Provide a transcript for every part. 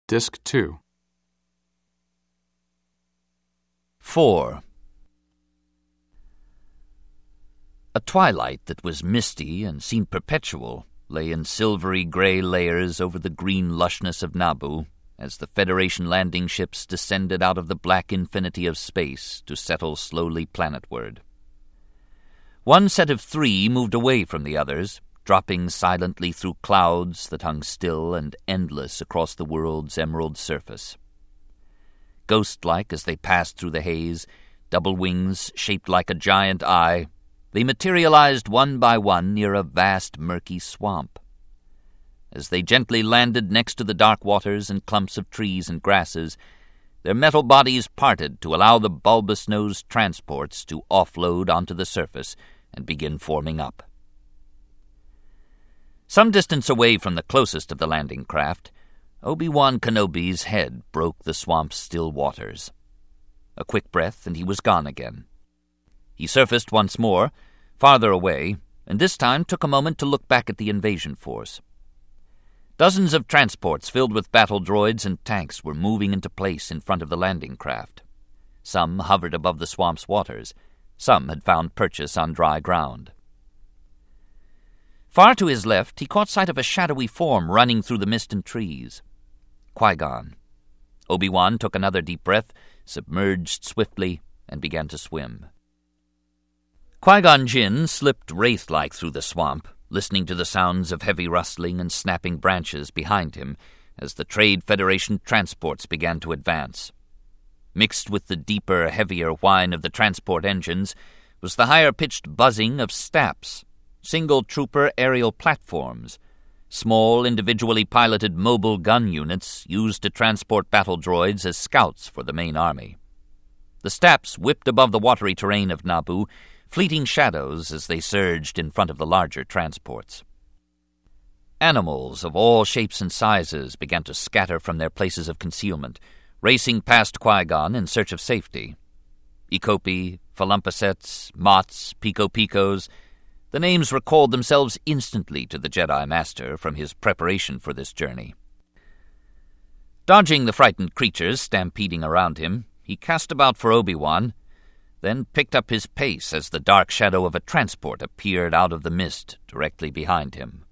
Disc 2. 4. A twilight that was misty and seemed perpetual lay in silvery gray layers over the green lushness of Naboo as the Federation landing ships descended out of the black infinity of space to settle slowly planetward. One set of 3 moved away from the others, dropping silently through clouds that hung still and endless across the world's emerald surface. Ghost-like as they passed through the haze, double wings shaped like a giant eye, they materialized one by one near a vast murky swamp. As they gently landed next to the dark waters and clumps of trees and grasses, their metal bodies parted to allow the bulbous-nosed transports to offload onto the surface and begin forming up. Some distance away from the closest of the landing craft, Obi-Wan Kenobi's head broke the swamp's still waters. A quick breath, and he was gone again. He surfaced once more, farther away, and this time took a moment to look back at the invasion force. Dozens of transports filled with battle droids and tanks were moving into place in front of the landing craft. Some hovered above the swamp's waters. Some had found purchase on dry ground. Far to his left, he caught sight of a shadowy form running through the mist and trees. Qui-Gon. Obi-Wan took another deep breath, submerged swiftly, and began to swim. Qui-Gon Jinn slipped wraith-like through the swamp, listening to the sounds of heavy rustling and snapping branches behind him as the Trade Federation transports began to advance. Mixed with the deeper, heavier whine of the transport engines was the higher-pitched buzzing of STAPs, single-trooper aerial platforms, small, individually piloted mobile gun units used to transport battle droids as scouts for the main army. The STAPs whipped above the watery terrain of Naboo, fleeting shadows as they surged in front of the larger transports. Animals of all shapes and sizes began to scatter from their places of concealment, racing past Qui-Gon in search of safety. Ikopi, Falumpasets, Mots, Pico-Picos. The names recalled themselves instantly to the Jedi Master from his preparation for this journey. Dodging the frightened creatures stampeding around him, he cast about for Obi-Wan, then picked up his pace as the dark shadow of a transport appeared out of the mist directly behind him.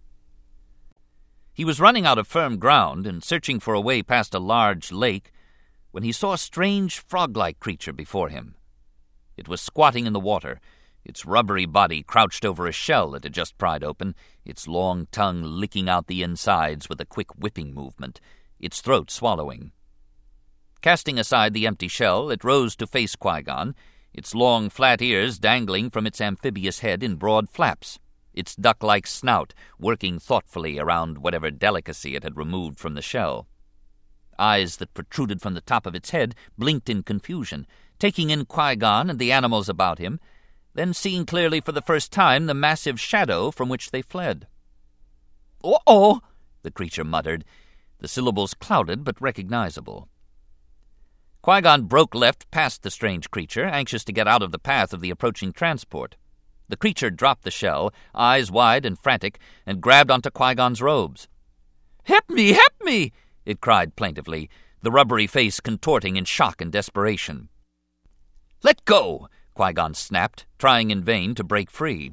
He was running out of firm ground and searching for a way past a large lake when he saw a strange frog-like creature before him. It was squatting in the water, its rubbery body crouched over a shell it had just pried open, its long tongue licking out the insides with a quick whipping movement, its throat swallowing. Casting aside the empty shell, it rose to face Qui-Gon, its long, flat ears dangling from its amphibious head in broad flaps, its duck-like snout working thoughtfully around whatever delicacy it had removed from the shell. Eyes that protruded from the top of its head blinked in confusion, taking in Qui-Gon and the animals about him, then seeing clearly for the first time the massive shadow from which they fled. "Uh-oh!" the creature muttered, the syllables clouded but recognizable. Qui-Gon broke left past the strange creature, anxious to get out of the path of the approaching transport. The creature dropped the shell, eyes wide and frantic, and grabbed onto Qui-Gon's robes. "Help me! Help me!" it cried plaintively, the rubbery face contorting in shock and desperation. "Let go!" Qui-Gon snapped, trying in vain to break free.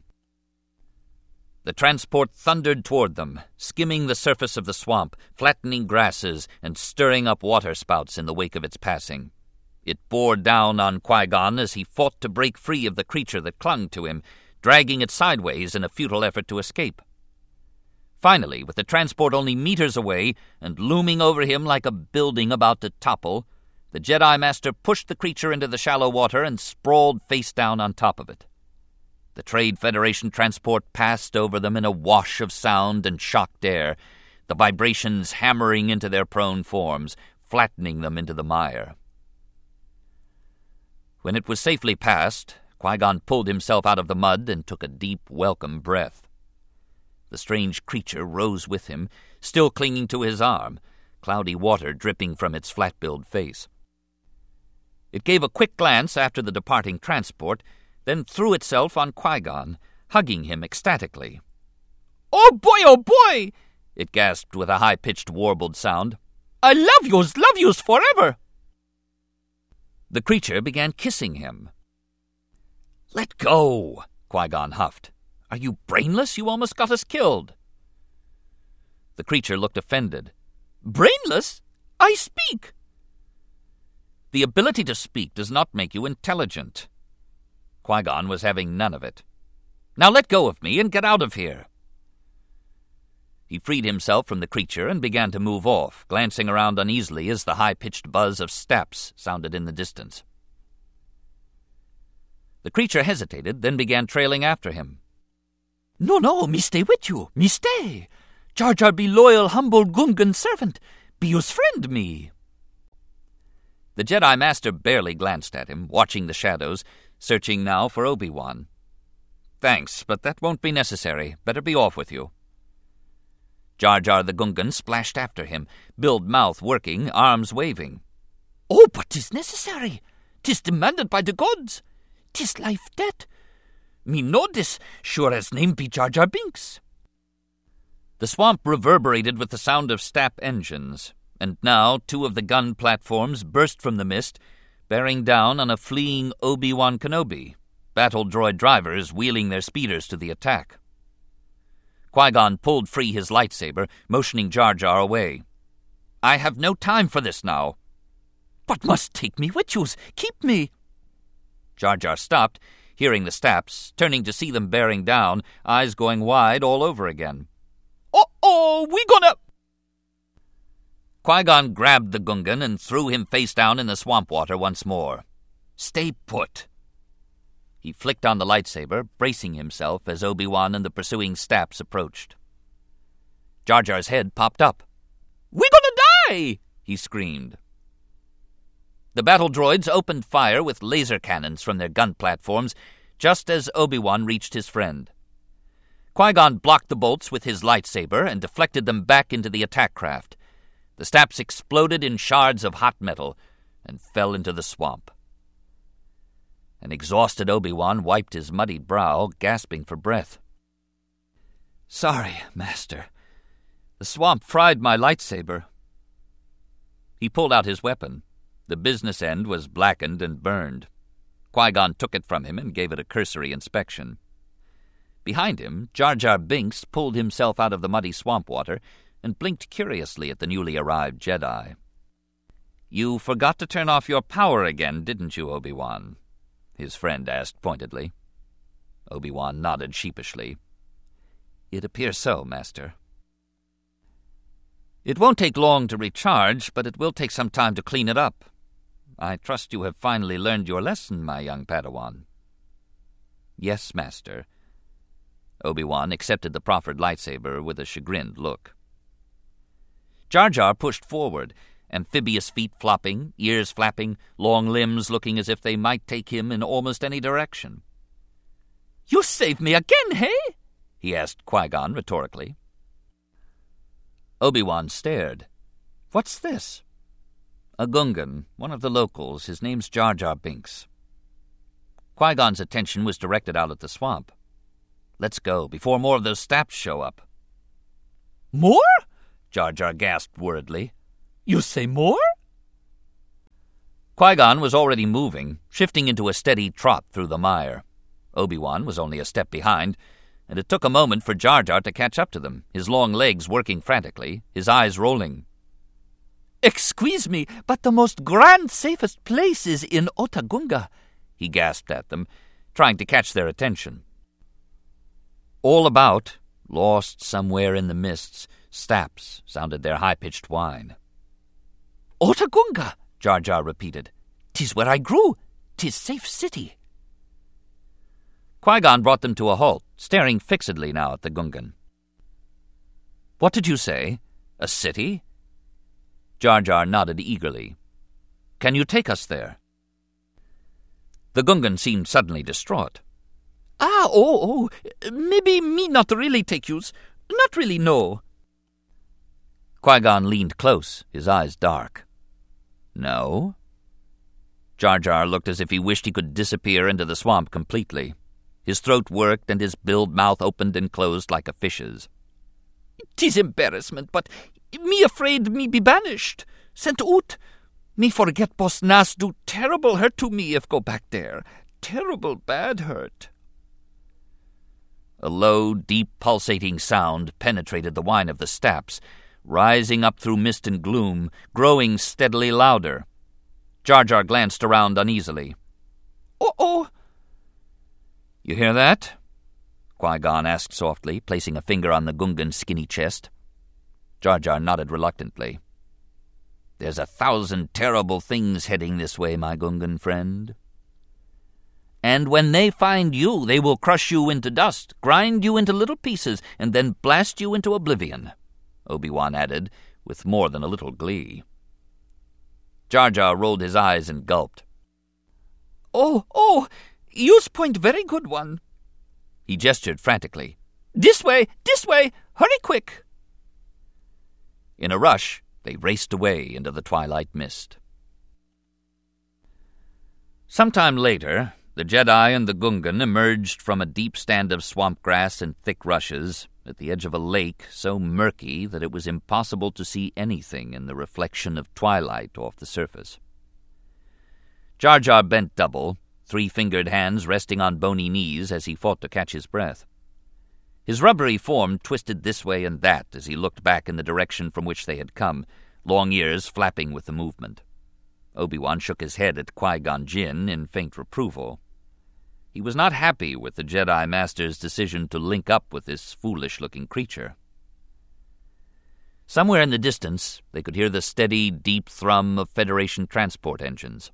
The transport thundered toward them, skimming the surface of the swamp, flattening grasses, and stirring up waterspouts in the wake of its passing. It bore down on Qui-Gon as he fought to break free of the creature that clung to him, dragging it sideways in a futile effort to escape. Finally, with the transport only meters away and looming over him like a building about to topple, the Jedi Master pushed the creature into the shallow water and sprawled face down on top of it. The Trade Federation transport passed over them in a wash of sound and shocked air, the vibrations hammering into their prone forms, flattening them into the mire. When it was safely past, Qui-Gon pulled himself out of the mud and took a deep, welcome breath. The strange creature rose with him, still clinging to his arm, cloudy water dripping from its flat-billed face. It gave a quick glance after the departing transport, then threw itself on Qui-Gon, hugging him ecstatically. "Oh boy, it gasped with a high-pitched warbled sound. I love yous forever." The creature began kissing him. "Let go," Qui-Gon huffed. "Are you brainless? You almost got us killed." The creature looked offended. "Brainless? I speak." "The ability to speak does not make you intelligent." Qui-Gon was having none of it. "Now let go of me and get out of here." He freed himself from the creature and began to move off, glancing around uneasily as the high-pitched buzz of steps sounded in the distance. The creature hesitated, then began trailing after him. No, me stay with you, me stay. Jar Jar be loyal, humble Gungan servant. Be yours friend, me." The Jedi Master barely glanced at him, watching the shadows, searching now for Obi-Wan. "Thanks, but that won't be necessary. Better be off with you." Jar Jar the Gungan splashed after him, billed mouth working, arms waving. "Oh, but 'tis necessary. 'Tis demanded by the gods. 'Tis life-death. Me know this, sure as name be Jar Jar Binks." The swamp reverberated with the sound of Stap engines, and now 2 of the gun platforms burst from the mist, bearing down on a fleeing Obi-Wan Kenobi, battle droid drivers wheeling their speeders to the attack. Qui-Gon pulled free his lightsaber, motioning Jar Jar away. "I have no time for this now." "But must take me with yous. Keep me." Jar Jar stopped, hearing the Staps, turning to see them bearing down, eyes going wide all over again. "Oh, we gonna—" Qui-Gon grabbed the Gungan and threw him face down in the swamp water once more. "Stay put." He flicked on the lightsaber, bracing himself as Obi-Wan and the pursuing Staps approached. Jar Jar's head popped up. "We gonna die!" he screamed. The battle droids opened fire with laser cannons from their gun platforms just as Obi-Wan reached his friend. Qui-Gon blocked the bolts with his lightsaber and deflected them back into the attack craft. The Staps exploded in shards of hot metal and fell into the swamp. An exhausted Obi-Wan wiped his muddy brow, gasping for breath. "Sorry, Master. The swamp fried my lightsaber." He pulled out his weapon. The business end was blackened and burned. Qui-Gon took it from him and gave it a cursory inspection. Behind him, Jar Jar Binks pulled himself out of the muddy swamp water and blinked curiously at the newly arrived Jedi. "You forgot to turn off your power again, didn't you, Obi-Wan?" his friend asked pointedly. Obi-Wan nodded sheepishly. "It appears so, Master." "It won't take long to recharge, but it will take some time to clean it up. I trust you have finally learned your lesson, my young Padawan." "Yes, Master." Obi-Wan accepted the proffered lightsaber with a chagrined look. Jar Jar pushed forward, amphibious feet flopping, ears flapping, long limbs looking as if they might take him in almost any direction. "You saved me again, hey?" he asked Qui-Gon rhetorically. Obi-Wan stared. "What's this?" "A Gungan, one of the locals. His name's Jar Jar Binks." Qui-Gon's attention was directed out at the swamp. "Let's go, before more of those Staps show up." "More?" Jar Jar gasped worriedly. "You say more?" Qui-Gon was already moving, shifting into a steady trot through the mire. Obi-Wan was only a step behind, and it took a moment for Jar Jar to catch up to them, his long legs working frantically, his eyes rolling. "Excuse me, but the most grand, safest place is in Otoh-Gunga," he gasped at them, trying to catch their attention. All about, lost somewhere in the mists, Staps sounded their high-pitched whine. "Otoh-Gunga," Jar Jar repeated. "'Tis where I grew. 'Tis safe city." Qui-Gon brought them to a halt, staring fixedly now at the Gungan. "What did you say? A city?" Jar Jar nodded eagerly. "Can you take us there?" The Gungan seemed suddenly distraught. Maybe me not really take yous. Not really, no." Qui-Gon leaned close, his eyes dark. "No?" Jar Jar looked as if he wished he could disappear into the swamp completely. His throat worked and his billed mouth opened and closed like a fish's. "'Tis embarrassment, but me afraid me be banished. Sent out! Me forget Boss Nass do terrible hurt to me if go back there. Terrible bad hurt." A low, deep, pulsating sound penetrated the whine of the Staps, rising up through mist and gloom, growing steadily louder. Jar Jar glanced around uneasily. "Oh!" "You hear that?" Qui-Gon asked softly, placing a finger on the Gungan's skinny chest. Jar Jar nodded reluctantly. "There's 1,000 terrible things heading this way, my Gungan friend. And when they find you, they will crush you into dust, grind you into little pieces, and then blast you into oblivion," Obi-Wan added, with more than a little glee. Jar Jar rolled his eyes and gulped. Oh, you's point very good one." He gestured frantically. This way! Hurry quick!" In a rush, they raced away into the twilight mist. Sometime later, the Jedi and the Gungan emerged from a deep stand of swamp grass and thick rushes at the edge of a lake so murky that it was impossible to see anything in the reflection of twilight off the surface. Jar Jar bent double, 3-fingered hands resting on bony knees as he fought to catch his breath. His rubbery form twisted this way and that as he looked back in the direction from which they had come, long ears flapping with the movement. Obi-Wan shook his head at Qui-Gon Jinn in faint reproval. He was not happy with the Jedi Master's decision to link up with this foolish-looking creature. Somewhere in the distance, they could hear the steady, deep thrum of Federation transport engines.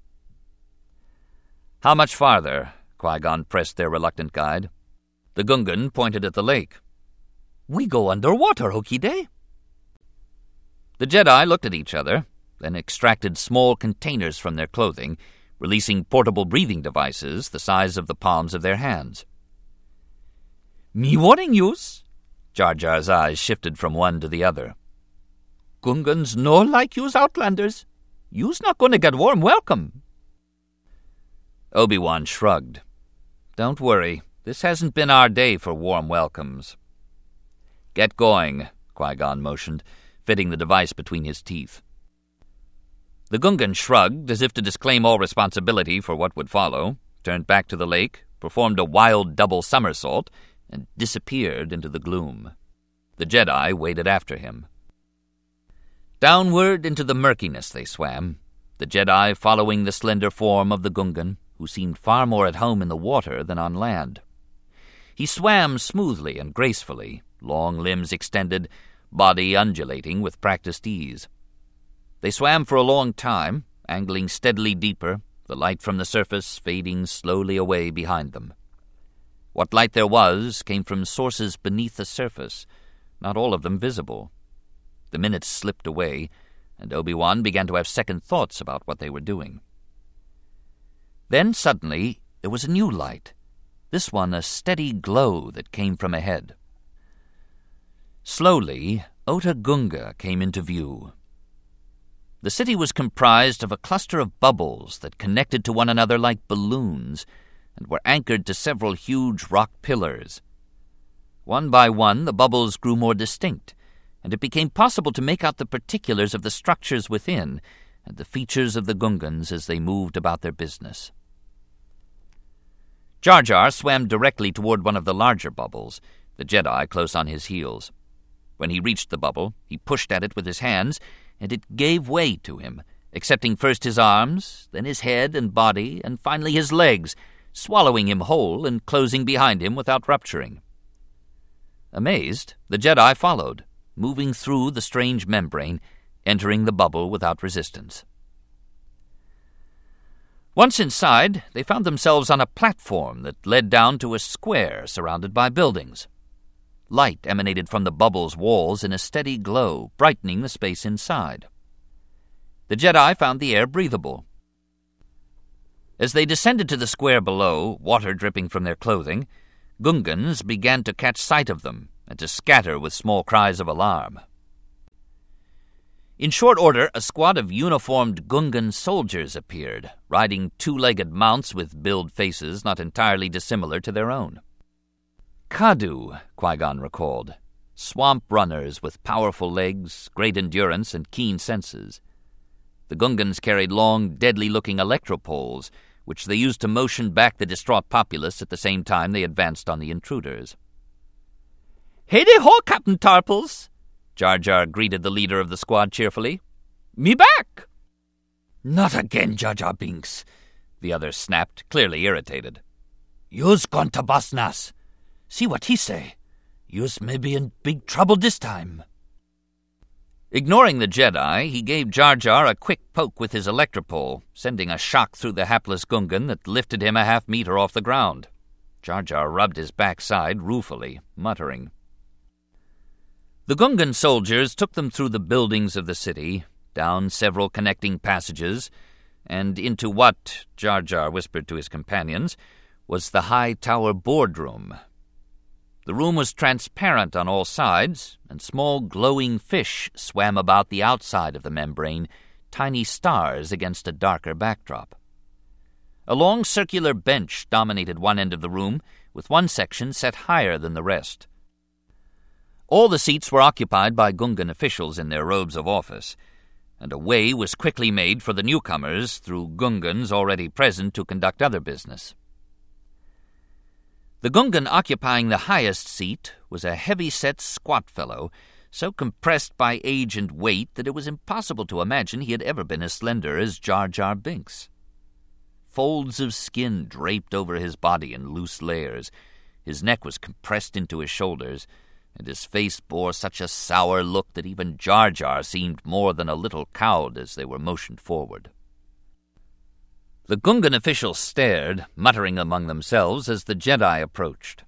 "How much farther?" Qui-Gon pressed their reluctant guide. The Gungan pointed at the lake. "We go underwater, Hokey-Day." The Jedi looked at each other, then extracted small containers from their clothing, releasing portable breathing devices the size of the palms of their hands. "Me warning yous." Jar Jar's eyes shifted from one to the other. "Gungans no like yous Outlanders. Yous not going to get warm welcome." Obi-Wan shrugged. "Don't worry. This hasn't been our day for warm welcomes." "Get going," Qui-Gon motioned, fitting the device between his teeth. The Gungan shrugged as if to disclaim all responsibility for what would follow, turned back to the lake, performed a wild double somersault, and disappeared into the gloom. The Jedi waded after him. Downward into the murkiness they swam, the Jedi following the slender form of the Gungan, who seemed far more at home in the water than on land. He swam smoothly and gracefully, long limbs extended, body undulating with practiced ease. They swam for a long time, angling steadily deeper, the light from the surface fading slowly away behind them. What light there was came from sources beneath the surface, not all of them visible. The minutes slipped away, and Obi-Wan began to have second thoughts about what they were doing. Then suddenly there was a new light, this one a steady glow that came from ahead. Slowly, Otoh Gunga came into view. The city was comprised of a cluster of bubbles that connected to one another like balloons and were anchored to several huge rock pillars. One by one, the bubbles grew more distinct, and it became possible to make out the particulars of the structures within and the features of the Gungans as they moved about their business. Jar Jar swam directly toward one of the larger bubbles, the Jedi close on his heels. When he reached the bubble, he pushed at it with his hands, and it gave way to him, accepting first his arms, then his head and body, and finally his legs, swallowing him whole and closing behind him without rupturing. Amazed, the Jedi followed, moving through the strange membrane, entering the bubble without resistance. Once inside, they found themselves on a platform that led down to a square surrounded by buildings. Light emanated from the bubble's walls in a steady glow, brightening the space inside. The Jedi found the air breathable. As they descended to the square below, water dripping from their clothing, Gungans began to catch sight of them and to scatter with small cries of alarm. In short order, a squad of uniformed Gungan soldiers appeared, riding 2-legged mounts with billed faces not entirely dissimilar to their own. Kadu, Qui-Gon recalled, swamp runners with powerful legs, great endurance, and keen senses. The Gungans carried long, deadly-looking electropoles, which they used to motion back the distraught populace at the same time they advanced on the intruders. "Hey-de-ho, Captain Tarples!" Jar Jar greeted the leader of the squad cheerfully. "Me back!" "Not again, Jar Jar Binks," the other snapped, clearly irritated. "You's gone to Boss Nass. See what he say. You's may be in big trouble this time." Ignoring the Jedi, he gave Jar Jar a quick poke with his electropole, sending a shock through the hapless Gungan that lifted him a half-meter off the ground. Jar Jar rubbed his backside ruefully, muttering. The Gungan soldiers took them through the buildings of the city, down several connecting passages, and into what, Jar Jar whispered to his companions, was the high tower boardroom. The room was transparent on all sides, and small glowing fish swam about the outside of the membrane, tiny stars against a darker backdrop. A long circular bench dominated one end of the room, with one section set higher than the rest. All the seats were occupied by Gungan officials in their robes of office, and a way was quickly made for the newcomers through Gungans already present to conduct other business. The Gungan occupying the highest seat was a heavy-set squat fellow, so compressed by age and weight that it was impossible to imagine he had ever been as slender as Jar Jar Binks. Folds of skin draped over his body in loose layers, his neck was compressed into his shoulders, and his face bore such a sour look that even Jar Jar seemed more than a little cowed as they were motioned forward. The Gungan officials stared, muttering among themselves as the Jedi approached.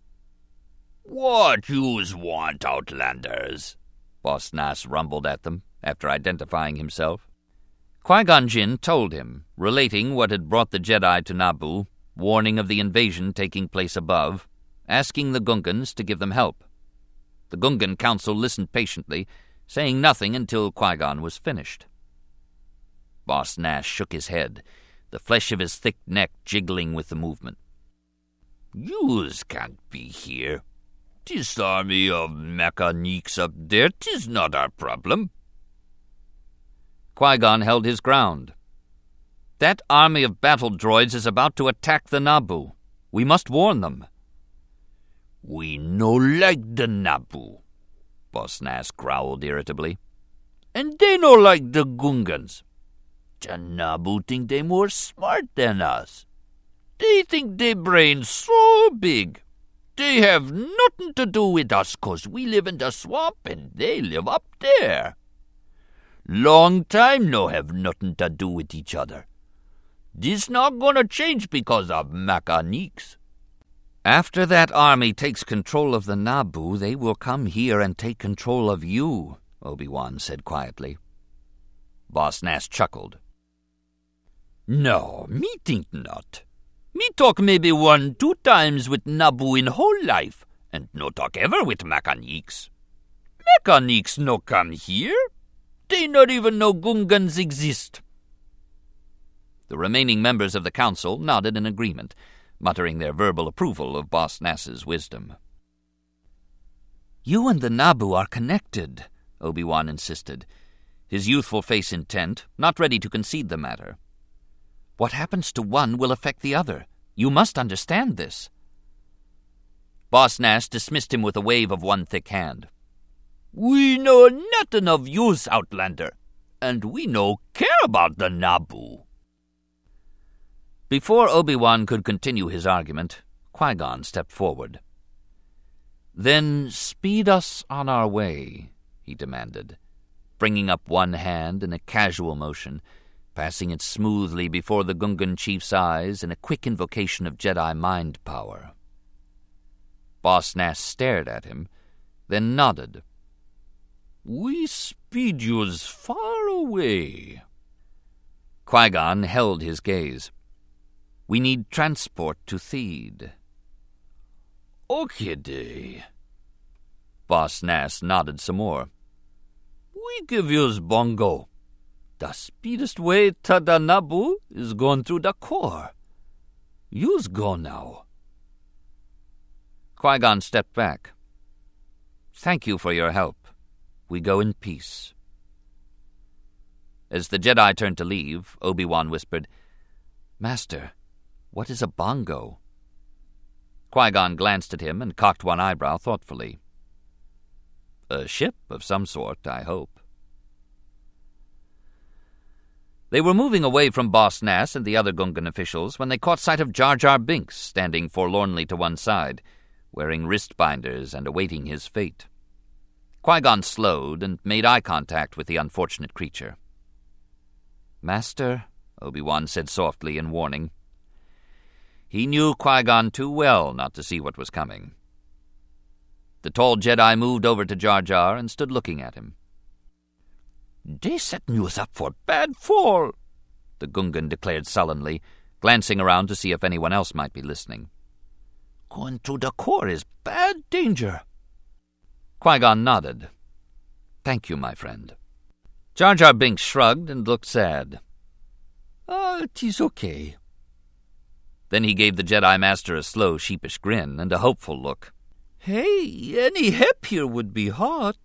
"What yous want, Outlanders?" Boss Nass rumbled at them, after identifying himself. Qui-Gon Jinn told him, relating what had brought the Jedi to Naboo, warning of the invasion taking place above, asking the Gungans to give them help. The Gungan council listened patiently, saying nothing until Qui-Gon was finished. Boss Nass shook his head, the flesh of his thick neck jiggling with the movement. "Yous can't be here. This army of mechaniques up there, 'tis not our problem." Qui-Gon held his ground. "That army of battle droids is about to attack the Naboo. We must warn them." "We no like the Naboo," Boss Nass growled irritably. "And they no like the Gungans. The Naboo think they more smart than us. They think they brain so big. They have nothing to do with us 'cause we live in the swamp and they live up there. Long time no have nothing to do with each other. This not gonna change because of mechaniques." "After that army takes control of the Naboo, they will come here and take control of you," Obi-Wan said quietly. Boss Nass chuckled. "No, me think not. Me talk maybe 1-2 times with Naboo in whole life, and no talk ever with mechaniques. Mechaniques no come here. They not even know Gungans exist." The remaining members of the council nodded in agreement, muttering their verbal approval of Boss Nass's wisdom. "You and the Naboo are connected," Obi-Wan insisted, his youthful face intent, not ready to concede the matter. "What happens to one will affect the other. You must understand this." Boss Nass dismissed him with a wave of one thick hand. "We know nothing of yous, Outlander, and we no care about the Naboo." Before Obi-Wan could continue his argument, Qui-Gon stepped forward. "Then speed us on our way," he demanded, bringing up one hand in a casual motion, passing it smoothly before the Gungan chief's eyes in a quick invocation of Jedi mind power. Boss Nass stared at him, then nodded. "We speed yous far away." Qui-Gon held his gaze. "We need transport to Theed." "Okay. Boss Nass nodded some more. "We give yous bongo. The speedest way to the Naboo is going through the core. Yous go now." Qui-Gon stepped back. "Thank you for your help. We go in peace." As the Jedi turned to leave, Obi-Wan whispered, "Master, what is a bongo?" Qui-Gon glanced at him and cocked one eyebrow thoughtfully. "A ship of some sort, I hope." They were moving away from Boss Nass and the other Gungan officials when they caught sight of Jar Jar Binks standing forlornly to one side, wearing wrist binders and awaiting his fate. Qui-Gon slowed and made eye contact with the unfortunate creature. "Master," Obi-Wan said softly in warning. He knew Qui-Gon too well not to see what was coming. The tall Jedi moved over to Jar Jar and stood looking at him. "They setting yous up for bad fall," the Gungan declared sullenly, glancing around to see if anyone else might be listening. "Going through the core is bad danger." Qui-Gon nodded. "Thank you, my friend." Jar Jar Binks shrugged and looked sad. "'Tis okay." Then he gave the Jedi Master a slow, sheepish grin and a hopeful look. "Hey, any help here would be hot."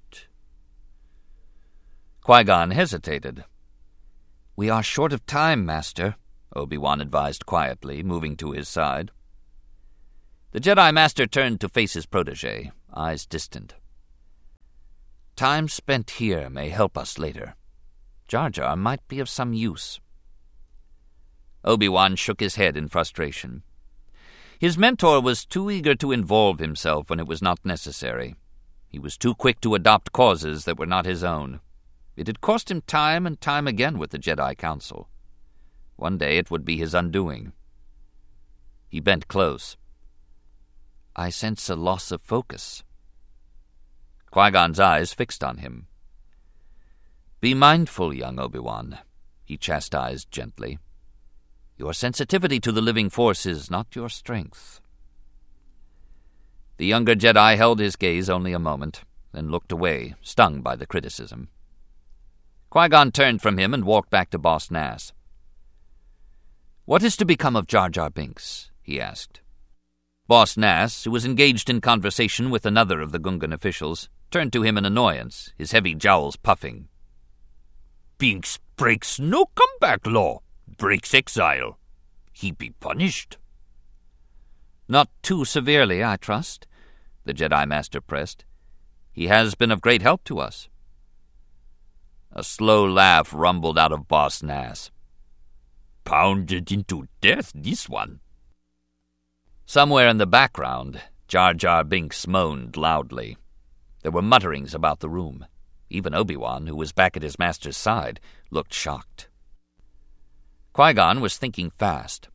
Qui-Gon hesitated. "We are short of time, Master," Obi-Wan advised quietly, moving to his side. The Jedi Master turned to face his protege, eyes distant. "Time spent here may help us later. Jar Jar might be of some use." Obi-Wan shook his head in frustration. His mentor was too eager to involve himself when it was not necessary. He was too quick to adopt causes that were not his own. It had cost him time and time again with the Jedi Council. One day it would be his undoing. He bent close. "I sense a loss of focus." Qui-Gon's eyes fixed on him. "Be mindful, young Obi-Wan," he chastised gently. "Your sensitivity to the living force is not your strength." The younger Jedi held his gaze only a moment, then looked away, stung by the criticism. Qui-Gon turned from him and walked back to Boss Nass. "What is to become of Jar Jar Binks?" he asked. Boss Nass, who was engaged in conversation with another of the Gungan officials, turned to him in annoyance, his heavy jowls puffing. "Binks breaks no comeback law, breaks exile. He be punished." "Not too severely, I trust," the Jedi Master pressed. "He has been of great help to us." A slow laugh rumbled out of Boss Nass. "Pounded into death, this one." Somewhere in the background, Jar Jar Binks moaned loudly. There were mutterings about the room. Even Obi-Wan, who was back at his master's side, looked shocked. Qui-Gon was thinking fast.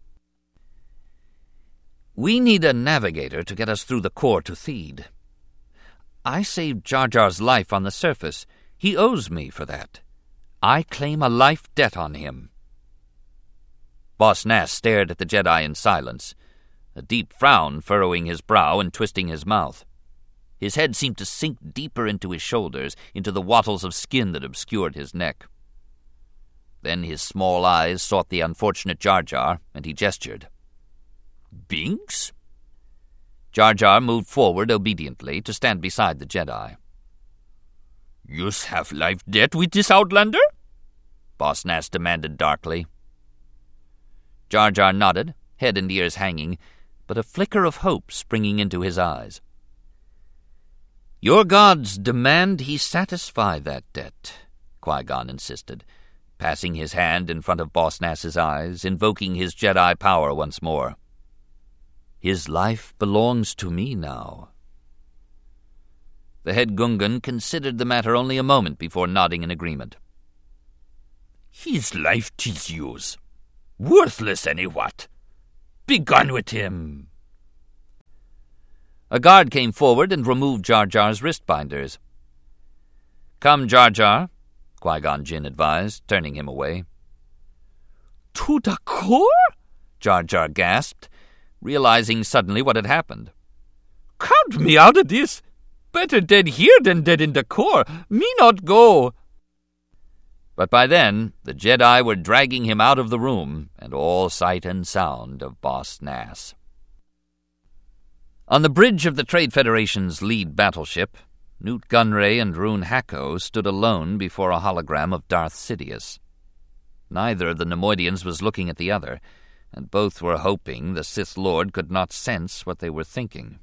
"We need a navigator to get us through the core to Theed. I saved Jar Jar's life on the surface. He owes me for that. I claim a life debt on him." Boss Nass stared at the Jedi in silence, a deep frown furrowing his brow and twisting his mouth. His head seemed to sink deeper into his shoulders, into the wattles of skin that obscured his neck. Then his small eyes sought the unfortunate Jar Jar, and he gestured. "Binks?" Jar Jar moved forward obediently to stand beside the Jedi. "Yous have life debt with this outlander?" Boss Nass demanded darkly. Jar Jar nodded, head and ears hanging, but a flicker of hope springing into his eyes. "Your gods demand he satisfy that debt," Qui-Gon insisted, passing his hand in front of Boss Nass's eyes, invoking his Jedi power once more. "His life belongs to me now." The head Gungan considered the matter only a moment before nodding in agreement. "His life 'tis yours. Worthless any what. Be gone with him." A guard came forward and removed Jar Jar's wrist binders. "Come, Jar Jar," Qui-Gon Jinn advised, turning him away. "To the core?" Jar Jar gasped, realizing suddenly what had happened. "Count me out of this. Better dead here than dead in the core. Me not go." But by then, the Jedi were dragging him out of the room, and all sight and sound of Boss Nass. On the bridge of the Trade Federation's lead battleship, Newt Gunray and Rune Hacko stood alone before a hologram of Darth Sidious. Neither of the Neimoidians was looking at the other, and both were hoping the Sith Lord could not sense what they were thinking.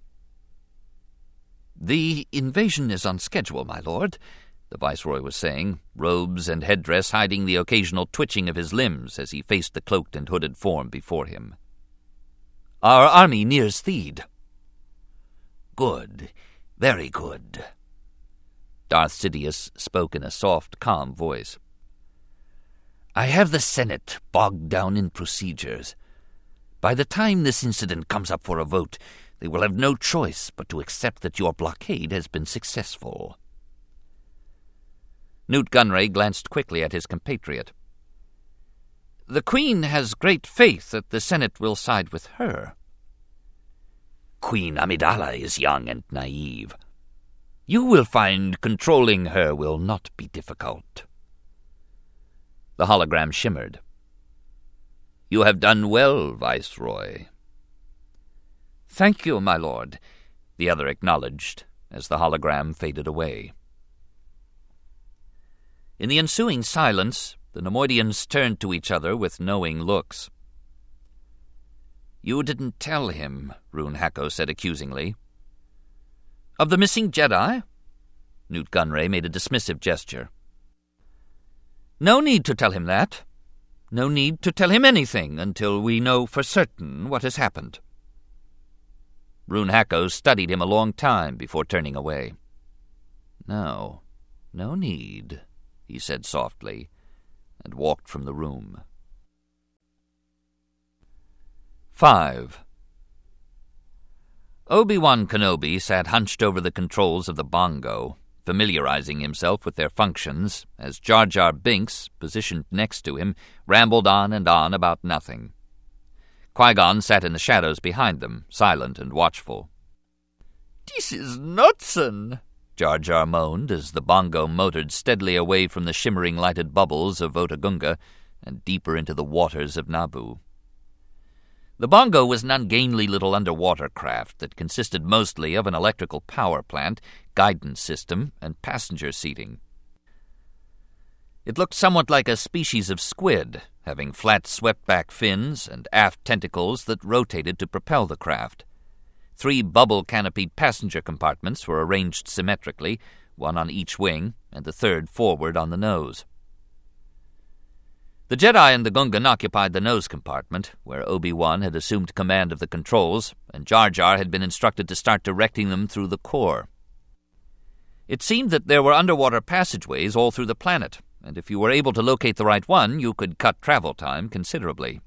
"The invasion is on schedule, my lord," the Viceroy was saying, robes and headdress hiding the occasional twitching of his limbs as he faced the cloaked and hooded form before him. "Our army nears Theed." "Good, very good." Darth Sidious spoke in a soft, calm voice. "I have the Senate bogged down in procedures. By the time this incident comes up for a vote, they will have no choice but to accept that your blockade has been successful." Newt Gunray glanced quickly at his compatriot. "The Queen has great faith that the Senate will side with her." "Queen Amidala is young and naive. You will find controlling her will not be difficult." The hologram shimmered. "You have done well, Viceroy." "Thank you, my lord," the other acknowledged as the hologram faded away. In the ensuing silence, the Neimoidians turned to each other with knowing looks. "You didn't tell him," Rune Hako said accusingly. "Of the missing Jedi?" Newt Gunray made a dismissive gesture. "No need to tell him that. No need to tell him anything until we know for certain what has happened." Rune Hako studied him a long time before turning away. "No need," he said softly, and walked from the room. 5. Obi-Wan Kenobi sat hunched over the controls of the bongo, familiarizing himself with their functions, as Jar Jar Binks, positioned next to him, rambled on and on about nothing. Qui-Gon sat in the shadows behind them, silent and watchful. "This is nutson," Jar Jar moaned as the bongo motored steadily away from the shimmering lighted bubbles of Otogunga and deeper into the waters of Naboo. The bongo was an ungainly little underwater craft that consisted mostly of an electrical power plant, guidance system, and passenger seating. It looked somewhat like a species of squid, having flat swept-back fins and aft tentacles that rotated to propel the craft. 3 bubble-canopied passenger compartments were arranged symmetrically, one on each wing, and the third forward on the nose. The Jedi and the Gungan occupied the nose compartment, where Obi-Wan had assumed command of the controls, and Jar Jar had been instructed to start directing them through the core. It seemed that there were underwater passageways all through the planet, and if you were able to locate the right one, you could cut travel time considerably.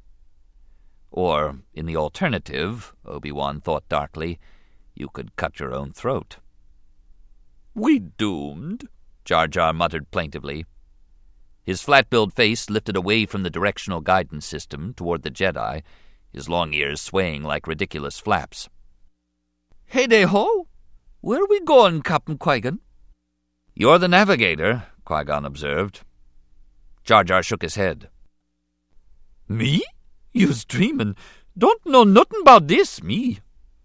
Or, in the alternative, Obi-Wan thought darkly, you could cut your own throat. "We doomed?" Jar Jar muttered plaintively. His flat-billed face lifted away from the directional guidance system toward the Jedi, his long ears swaying like ridiculous flaps. "Hey-day-ho! Where are we going, Captain Qui-Gon?" "You're the navigator," Qui-Gon observed. Jar Jar shook his head. "Me? You's dreamin'. Don't know nothing about this, me."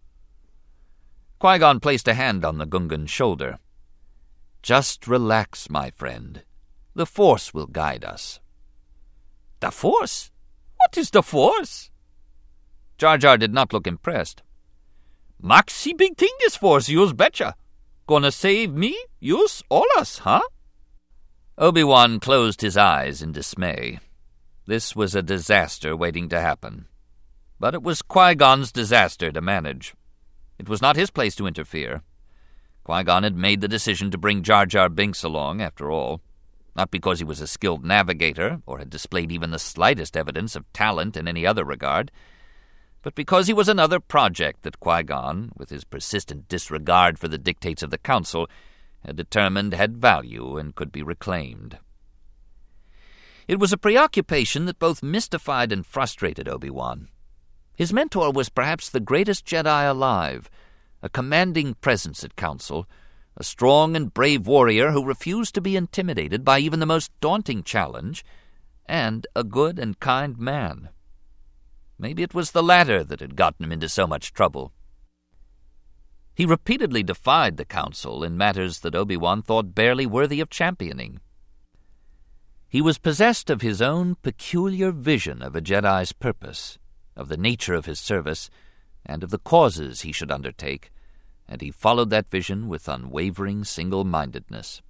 Qui-Gon placed a hand on the Gungan's shoulder. "Just relax, my friend. The Force will guide us." "The Force? What is the Force?" Jar Jar did not look impressed. "Maxi big thing this Force, you's betcha. Gonna save me, you's, all us, huh?" Obi-Wan closed his eyes in dismay. This was a disaster waiting to happen. But it was Qui-Gon's disaster to manage. It was not his place to interfere. Qui-Gon had made the decision to bring Jar Jar Binks along, after all, not because he was a skilled navigator or had displayed even the slightest evidence of talent in any other regard, but because he was another project that Qui-Gon, with his persistent disregard for the dictates of the Council, had determined had value and could be reclaimed. It was a preoccupation that both mystified and frustrated Obi-Wan. His mentor was perhaps the greatest Jedi alive, a commanding presence at Council, a strong and brave warrior who refused to be intimidated by even the most daunting challenge, and a good and kind man. Maybe it was the latter that had gotten him into so much trouble. He repeatedly defied the Council in matters that Obi-Wan thought barely worthy of championing. He was possessed of his own peculiar vision of a Jedi's purpose, of the nature of his service, and of the causes he should undertake, and he followed that vision with unwavering single-mindedness.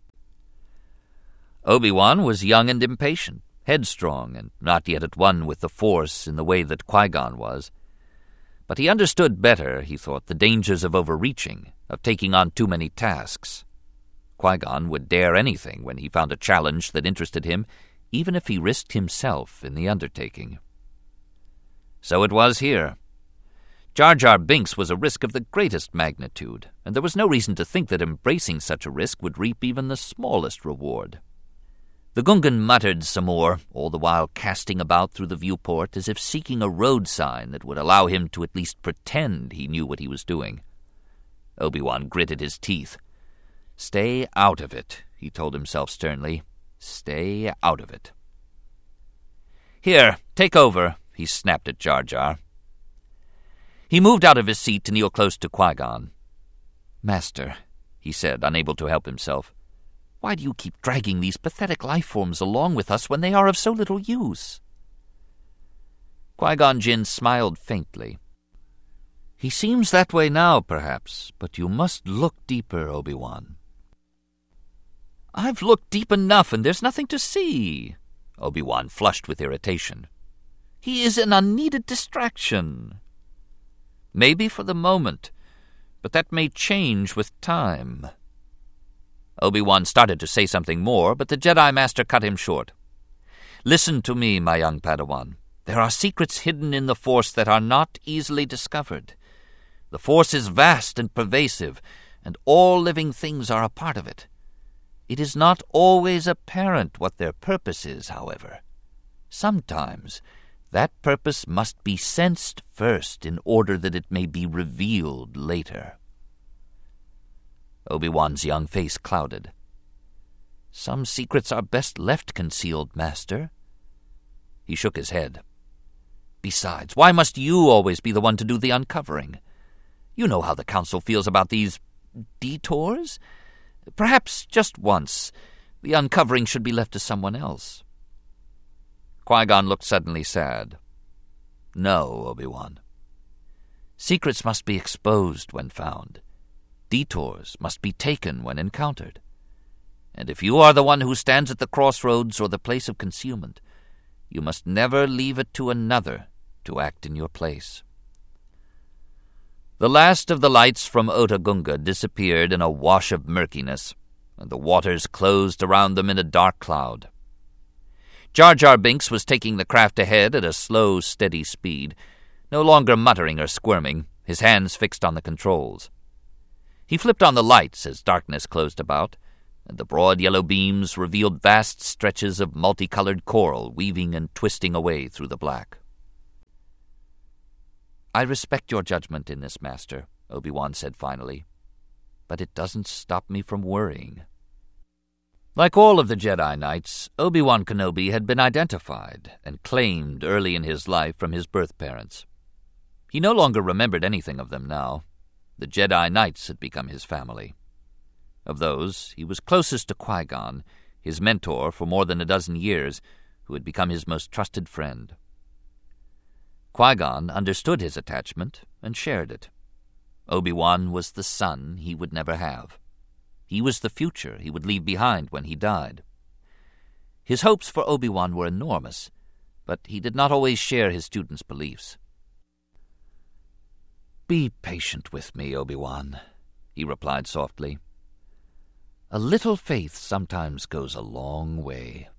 Obi-Wan was young and impatient, headstrong, and not yet at one with the Force in the way that Qui-Gon was. But he understood better, he thought, the dangers of overreaching, of taking on too many tasks. Qui-Gon would dare anything when he found a challenge that interested him, even if he risked himself in the undertaking. So it was here. Jar Jar Binks was a risk of the greatest magnitude, and there was no reason to think that embracing such a risk would reap even the smallest reward. The Gungan muttered some more, all the while casting about through the viewport as if seeking a road sign that would allow him to at least pretend he knew what he was doing. Obi-Wan gritted his teeth. "Stay out of it," he told himself sternly. "Stay out of it." "Here, take over," he snapped at Jar Jar. He moved out of his seat to kneel close to Qui-Gon. "Master," he said, unable to help himself, "why do you keep dragging these pathetic life-forms along with us when they are of so little use?" Qui-Gon Jinn smiled faintly. "He seems that way now, perhaps, but you must look deeper, Obi-Wan." "I've looked deep enough, and there's nothing to see." Obi-Wan flushed with irritation. "He is an unneeded distraction." "Maybe for the moment, but that may change with time." Obi-Wan started to say something more, but the Jedi Master cut him short. "Listen to me, my young Padawan. There are secrets hidden in the Force that are not easily discovered. The Force is vast and pervasive, and all living things are a part of it. It is not always apparent what their purpose is, however. Sometimes that purpose must be sensed first in order that it may be revealed later." Obi-Wan's young face clouded. "Some secrets are best left concealed, Master." He shook his head. "Besides, why must you always be the one to do the uncovering? You know how the Council feels about these detours. Perhaps just once the uncovering should be left to someone else." Qui-Gon looked suddenly sad. "No, Obi-Wan. Secrets must be exposed when found. Detours must be taken when encountered. And if you are the one who stands at the crossroads or the place of concealment, you must never leave it to another to act in your place." The last of the lights from Otoh Gunga disappeared in a wash of murkiness, and the waters closed around them in a dark cloud. Jar Jar Binks was taking the craft ahead at a slow, steady speed, no longer muttering or squirming, his hands fixed on the controls. He flipped on the lights as darkness closed about, and the broad yellow beams revealed vast stretches of multicolored coral weaving and twisting away through the black. "I respect your judgment in this, Master," Obi-Wan said finally, "but it doesn't stop me from worrying." Like all of the Jedi Knights, Obi-Wan Kenobi had been identified and claimed early in his life from his birth parents. He no longer remembered anything of them now. The Jedi Knights had become his family. Of those, he was closest to Qui-Gon, his mentor for more than a dozen years, who had become his most trusted friend. Qui-Gon understood his attachment and shared it. Obi-Wan was the son he would never have. He was the future he would leave behind when he died. His hopes for Obi-Wan were enormous, but he did not always share his students' beliefs. "Be patient with me, Obi-Wan," he replied softly. "A little faith sometimes goes a long way."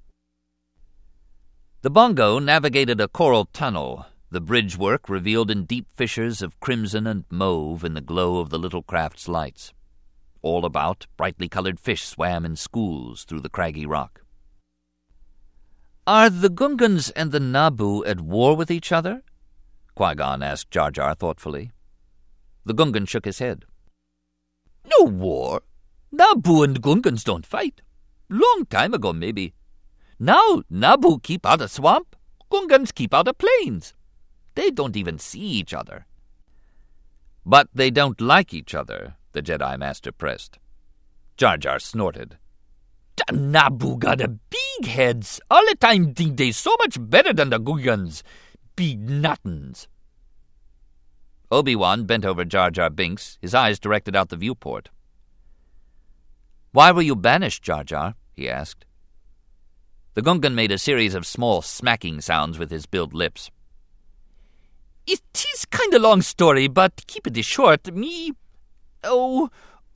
The Bongo navigated a coral tunnel, the bridge work revealed in deep fissures of crimson and mauve in the glow of the little craft's lights. All about, brightly colored fish swam in schools through the craggy rock. "Are the Gungans and the Naboo at war with each other?" Qui-Gon asked Jar Jar thoughtfully. The Gungan shook his head. "No war. Naboo and Gungans don't fight. Long time ago, maybe. Now Naboo keep out of swamp, Gungans keep out of plains. They don't even see each other." "But they don't like each other," the Jedi Master pressed. Jar Jar snorted. The Naboo got a big heads. All the time think they so much better than the Gungans. Big nothings. Obi-Wan bent over Jar Jar Binks, his eyes directed out the viewport. "Why were you banished, Jar Jar?" he asked. The Gungan made a series of small smacking sounds with his billed lips. It is kind of long story, but keep it short. Me, kind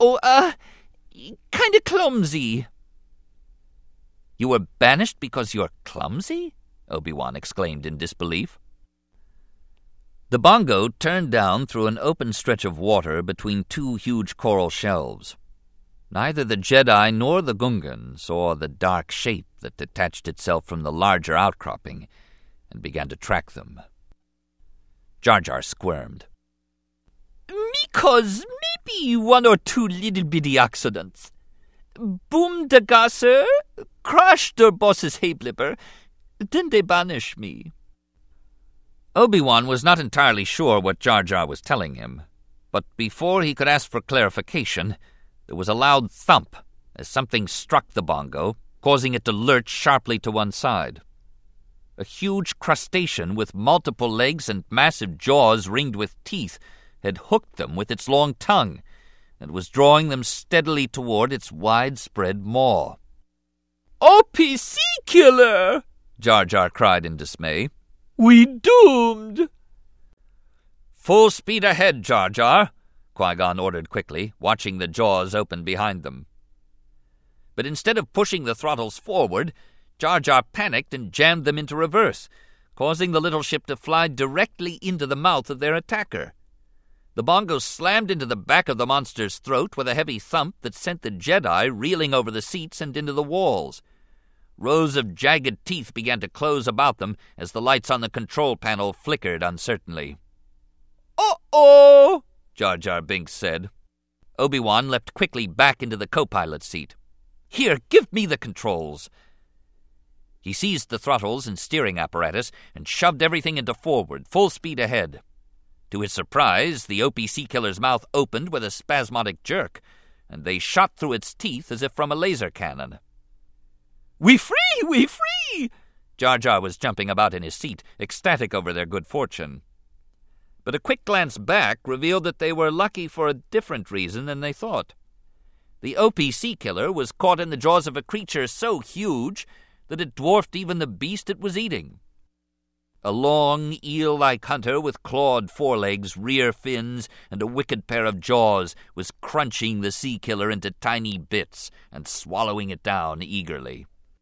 of clumsy. "You were banished because you're clumsy?" Obi-Wan exclaimed in disbelief. The bongo turned down through an open stretch of water between two huge coral shelves. Neither the Jedi nor the Gungan saw the dark shape that detached itself from the larger outcropping and began to track them. Jar Jar squirmed. "Because maybe one or two little bitty accidents. Boom the gasser, crash der boss's hayblipper, then they banish me." Obi-Wan was not entirely sure what Jar Jar was telling him, but before he could ask for clarification, there was a loud thump as something struck the bongo, causing it to lurch sharply to one side. A huge crustacean with multiple legs and massive jaws ringed with teeth had hooked them with its long tongue and was drawing them steadily toward its widespread maw. "OPC killer!" Jar Jar cried in dismay. "We doomed!" "Full speed ahead, Jar Jar," Qui-Gon ordered quickly, watching the jaws open behind them. But instead of pushing the throttles forward, Jar Jar panicked and jammed them into reverse, causing the little ship to fly directly into the mouth of their attacker. The bongo slammed into the back of the monster's throat with a heavy thump that sent the Jedi reeling over the seats and into the walls. Rows of jagged teeth began to close about them as the lights on the control panel flickered uncertainly. "Uh-oh!" Jar Jar Binks said. Obi-Wan leapt quickly back into the co-pilot seat. "Here, give me the controls." He seized the throttles and steering apparatus and shoved everything into forward, full speed ahead. To his surprise, the OPC killer's mouth opened with a spasmodic jerk, and they shot through its teeth as if from a laser cannon. "We free! We free!" Jar Jar was jumping about in his seat, ecstatic over their good fortune. But a quick glance back revealed that they were lucky for a different reason than they thought. The OPC killer was caught in the jaws of a creature so huge that it dwarfed even the beast it was eating. A long, eel-like hunter with clawed forelegs, rear fins, and a wicked pair of jaws was crunching the sea killer into tiny bits and swallowing it down eagerly.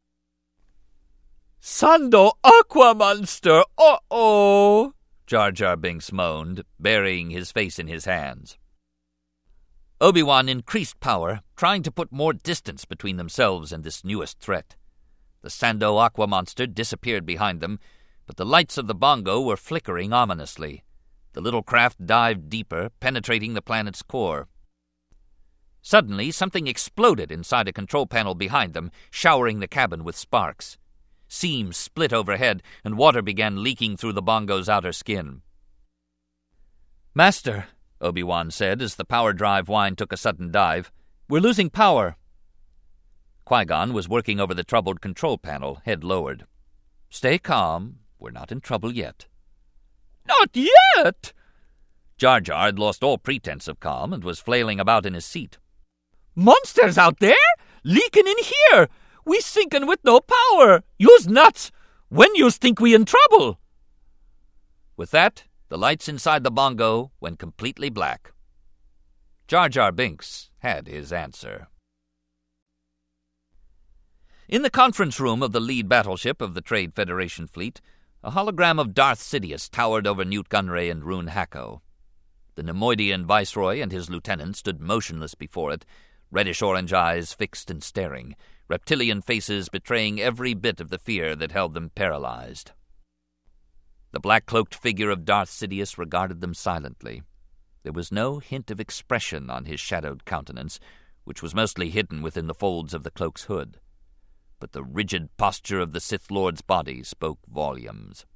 "Sando Aqua Monster! Uh-oh!" Jar Jar Binks moaned, burying his face in his hands. Obi-Wan increased power, trying to put more distance between themselves and this newest threat. The Sando Aqua Monster disappeared behind them, but the lights of the bongo were flickering ominously. The little craft dived deeper, penetrating the planet's core. Suddenly, something exploded inside a control panel behind them, showering the cabin with sparks. Seams split overhead, and water began leaking through the bongo's outer skin. "Master," Obi-Wan said as the power drive whine took a sudden dive, "we're losing power." Qui-Gon was working over the troubled control panel, head lowered. "Stay calm. We're not in trouble yet." "Not yet!" Jar Jar had lost all pretense of calm and was flailing about in his seat. "Monsters out there? Leaking in here! We sinking with no power! You's nuts! When yous think we in trouble?" With that, the lights inside the bongo went completely black. Jar Jar Binks had his answer. In the conference room of the lead battleship of the Trade Federation fleet, a hologram of Darth Sidious towered over Nute Gunray and Rune Hako. The Nemoidian viceroy and his lieutenant stood motionless before it, reddish-orange eyes fixed and staring, reptilian faces betraying every bit of the fear that held them paralyzed. The black-cloaked figure of Darth Sidious regarded them silently. There was no hint of expression on his shadowed countenance, which was mostly hidden within the folds of the cloak's hood. But the rigid posture of the Sith Lord's body spoke volumes.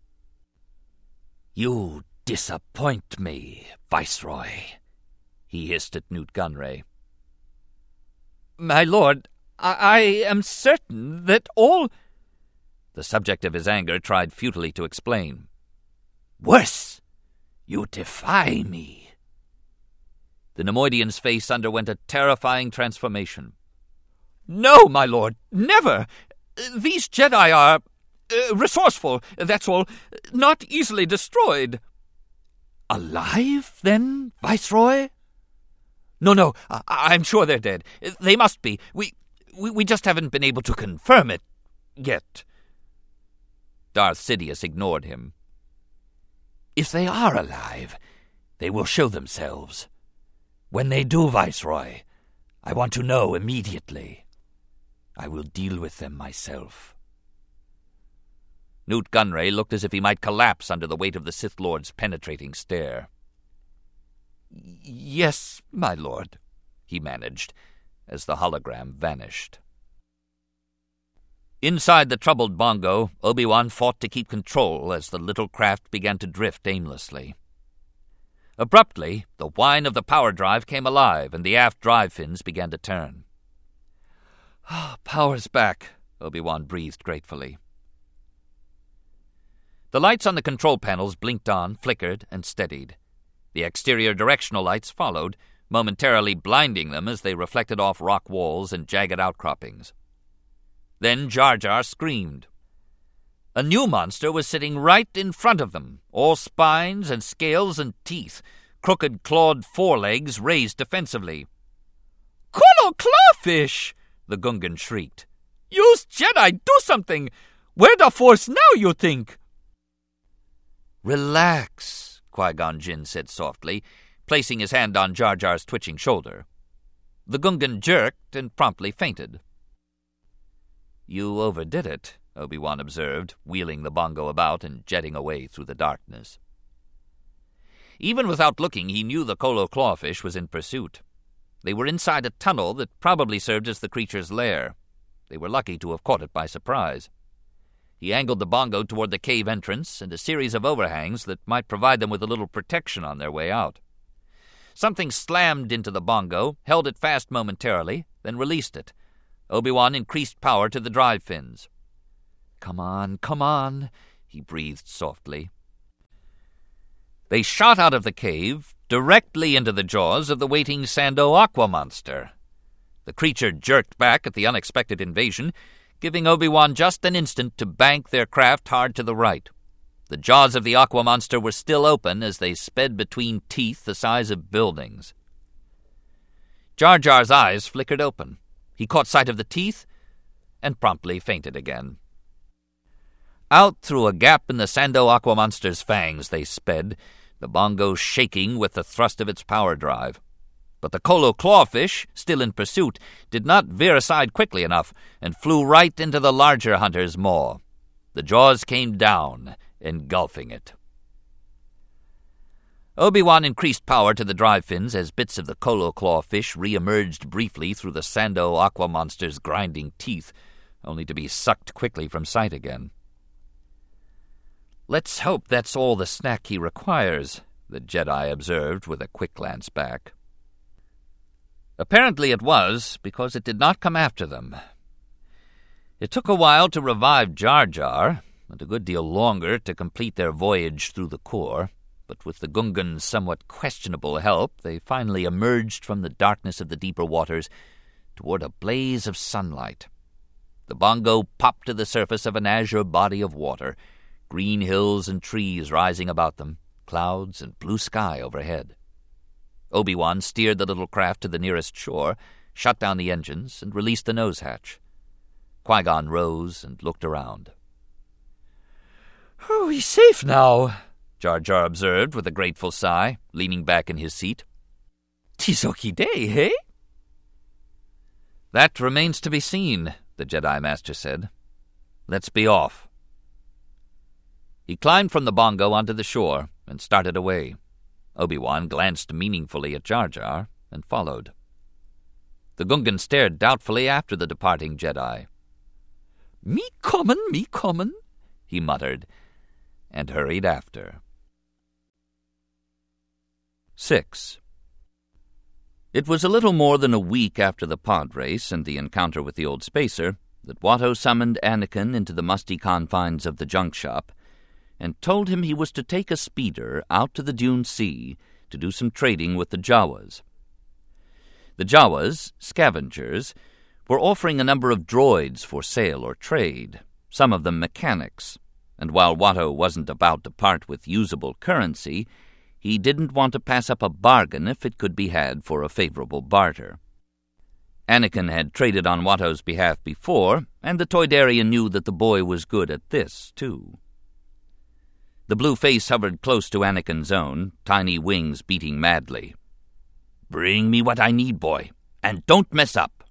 "You disappoint me, Viceroy," he hissed at Nute Gunray. "My lord, I am certain that all—" The subject of his anger tried futilely to explain. "Worse! You defy me!" The Nemoidian's face underwent a terrifying transformation. "No, my lord, never! These Jedi are resourceful, that's all, not easily destroyed." "Alive, then, Viceroy?" No, I'm sure they're dead. They must be. We just haven't been able to confirm it yet." Darth Sidious ignored him. "If they are alive, they will show themselves. When they do, Viceroy, I want to know immediately. I will deal with them myself." Newt Gunray looked as if he might collapse under the weight of the Sith Lord's penetrating stare. "Yes, my lord," he managed, as the hologram vanished. Inside the troubled Bongo, Obi-Wan fought to keep control as the little craft began to drift aimlessly. Abruptly, the whine of the power drive came alive, and the aft drive fins began to turn. "Power's back," Obi-Wan breathed gratefully. The lights on the control panels blinked on, flickered, and steadied. The exterior directional lights followed, momentarily blinding them as they reflected off rock walls and jagged outcroppings. Then Jar Jar screamed. A new monster was sitting right in front of them, all spines and scales and teeth, crooked clawed forelegs raised defensively. "Colo Clawfish!" the Gungan shrieked. "Use Jedi, do something! Where the Force now, you think?" "Relax," Qui-Gon Jinn said softly, placing his hand on Jar Jar's twitching shoulder. The Gungan jerked and promptly fainted. "You overdid it," Obi-Wan observed, wheeling the Bongo about and jetting away through the darkness. Even without looking, he knew the Colo Clawfish was in pursuit. They were inside a tunnel that probably served as the creature's lair. They were lucky to have caught it by surprise. He angled the Bongo toward the cave entrance and a series of overhangs that might provide them with a little protection on their way out. Something slammed into the Bongo, held it fast momentarily, then released it. Obi-Wan increased power to the drive fins. Come on, he breathed softly. They shot out of the cave, directly into the jaws of the waiting Sando Aqua monster. The creature jerked back at the unexpected invasion, giving Obi-Wan just an instant to bank their craft hard to the right. The jaws of the Aqua monster were still open as they sped between teeth the size of buildings. Jar Jar's eyes flickered open. He caught sight of the teeth and promptly fainted again. Out through a gap in the Sando Aqua monster's fangs they sped, the Bongo shaking with the thrust of its power drive. But the Colo Clawfish, still in pursuit, did not veer aside quickly enough and flew right into the larger hunter's maw. The jaws came down, engulfing it. Obi-Wan increased power to the drive fins as bits of the Colo Clawfish re-emerged briefly through the Sando Aqua monster's grinding teeth, only to be sucked quickly from sight again. "Let's hope that's all the snack he requires," the Jedi observed with a quick glance back. Apparently it was, because it did not come after them. It took a while to revive Jar Jar, and a good deal longer to complete their voyage through the core, but with the Gungan's somewhat questionable help, they finally emerged from the darkness of the deeper waters toward a blaze of sunlight. The Bongo popped to the surface of an azure body of water, green hills and trees rising about them, clouds and blue sky overhead. Obi-Wan steered the little craft to the nearest shore, shut down the engines, and released the nose hatch. Qui-Gon rose and looked around. "Are we safe now?" Jar Jar observed with a grateful sigh, leaning back in his seat. "Tisoki day, hey?" "That remains to be seen," the Jedi Master said. "Let's be off." He climbed from the Bongo onto the shore and started away. Obi-Wan glanced meaningfully at Jar Jar and followed. The Gungan stared doubtfully after the departing Jedi. Me common, he muttered, and hurried after. 6. It was a little more than a week after the pod race and the encounter with the old spacer that Watto summoned Anakin into the musty confines of the junk shop and told him he was to take a speeder out to the Dune Sea to do some trading with the Jawas. The Jawas, scavengers, were offering a number of droids for sale or trade, some of them mechanics, and while Watto wasn't about to part with usable currency, he didn't want to pass up a bargain if it could be had for a favorable barter. Anakin had traded on Watto's behalf before, and the Toydarian knew that the boy was good at this, too. The blue face hovered close to Anakin's own, tiny wings beating madly. "Bring me what I need, boy, and don't mess up."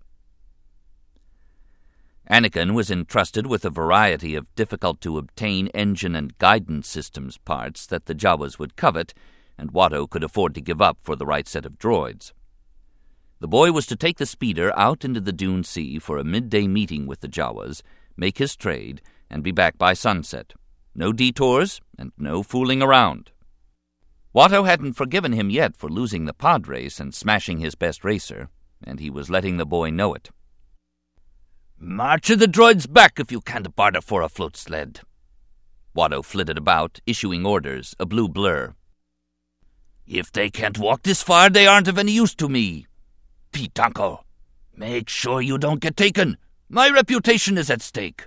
Anakin was entrusted with a variety of difficult-to-obtain engine and guidance systems parts that the Jawas would covet, and Watto could afford to give up for the right set of droids. The boy was to take the speeder out into the Dune Sea for a midday meeting with the Jawas, make his trade, and be back by sunset. No detours and no fooling around. Watto hadn't forgiven him yet for losing the pod race and smashing his best racer, and he was letting the boy know it. "March the droids back if you can't barter for a float sled." Watto flitted about, issuing orders, a blue blur. "If they can't walk this far, they aren't of any use to me. Pitanko, make sure you don't get taken. My reputation is at stake."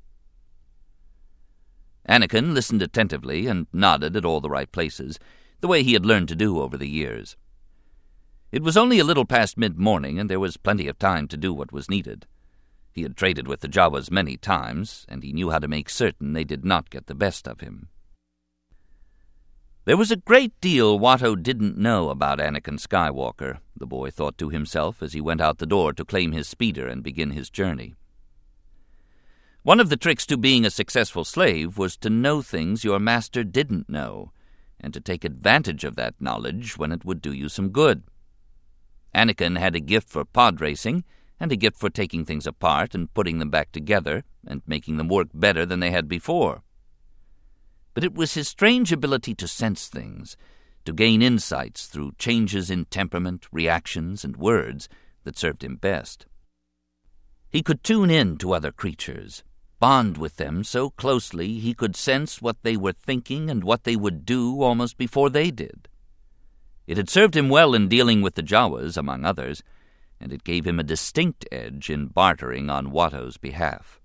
Anakin listened attentively and nodded at all the right places, the way he had learned to do over the years. It was only a little past mid-morning, and there was plenty of time to do what was needed. He had traded with the Jawas many times, and he knew how to make certain they did not get the best of him. There was a great deal Watto didn't know about Anakin Skywalker, the boy thought to himself as he went out the door to claim his speeder and begin his journey. One of the tricks to being a successful slave was to know things your master didn't know, and to take advantage of that knowledge when it would do you some good. Anakin had a gift for pod racing, and a gift for taking things apart and putting them back together and making them work better than they had before. But it was his strange ability to sense things, to gain insights through changes in temperament, reactions, and words that served him best. He could tune in to other creatures, bond with them so closely he could sense what they were thinking and what they would do almost before they did. It had served him well in dealing with the Jawas, among others, and it gave him a distinct edge in bartering on Watto's behalf.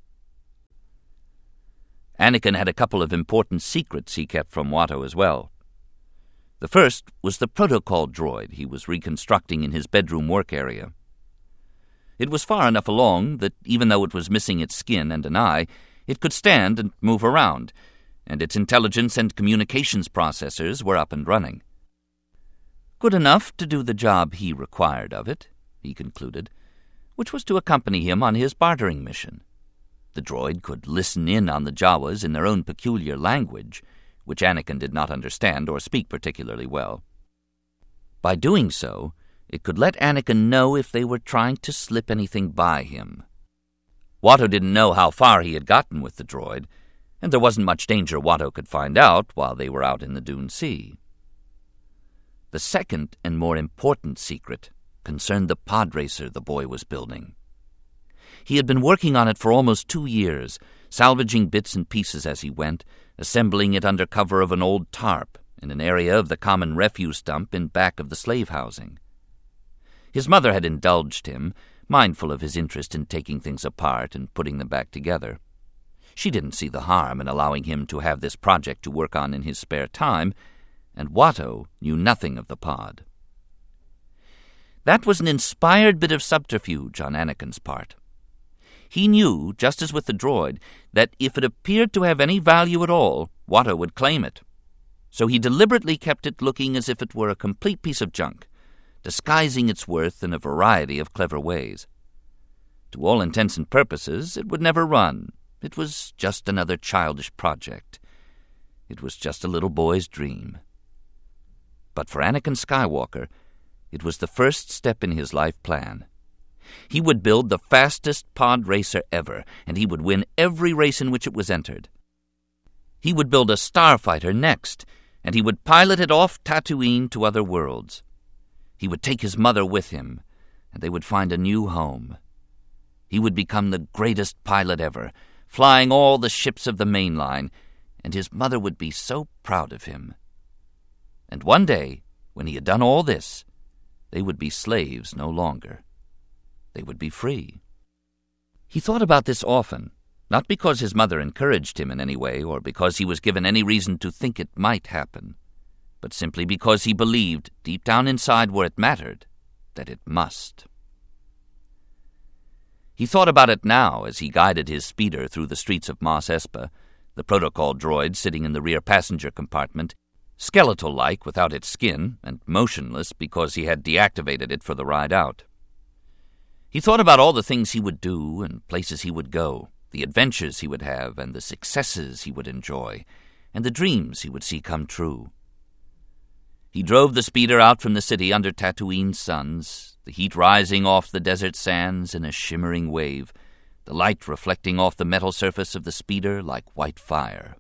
Anakin had a couple of important secrets he kept from Watto as well. The first was the protocol droid he was reconstructing in his bedroom work area. It was far enough along that even though it was missing its skin and an eye, it could stand and move around, and its intelligence and communications processors were up and running. Good enough to do the job he required of it, he concluded, which was to accompany him on his bartering mission. The droid could listen in on the Jawas in their own peculiar language, which Anakin did not understand or speak particularly well. By doing so, it could let Anakin know if they were trying to slip anything by him. Watto didn't know how far he had gotten with the droid, and there wasn't much danger Watto could find out while they were out in the Dune Sea. The second and more important secret concerned the pod racer the boy was building. He had been working on it for almost 2 years, salvaging bits and pieces as he went, assembling it under cover of an old tarp in an area of the common refuse dump in back of the slave housing. His mother had indulged him, mindful of his interest in taking things apart and putting them back together. She didn't see the harm in allowing him to have this project to work on in his spare time, and Watto knew nothing of the pod. That was an inspired bit of subterfuge on Anakin's part. He knew, just as with the droid, that if it appeared to have any value at all, Watto would claim it. So he deliberately kept it looking as if it were a complete piece of junk, disguising its worth in a variety of clever ways. To all intents and purposes, it would never run. It was just another childish project. It was just a little boy's dream. But for Anakin Skywalker, it was the first step in his life plan. He would build the fastest pod racer ever, and he would win every race in which it was entered. He would build a starfighter next, and he would pilot it off Tatooine to other worlds. He would take his mother with him, and they would find a new home. He would become the greatest pilot ever, flying all the ships of the main line, and his mother would be so proud of him. And one day, when he had done all this, they would be slaves no longer. They would be free. He thought about this often, not because his mother encouraged him in any way or because he was given any reason to think it might happen, but simply because he believed, deep down inside where it mattered, that it must. He thought about it now as he guided his speeder through the streets of Mos Espa, the protocol droid sitting in the rear passenger compartment, skeletal-like without its skin and motionless because he had deactivated it for the ride out. He thought about all the things he would do and places he would go, the adventures he would have and the successes he would enjoy, and the dreams he would see come true. He drove the speeder out from the city under Tatooine's suns, the heat rising off the desert sands in a shimmering wave, the light reflecting off the metal surface of the speeder like white fire.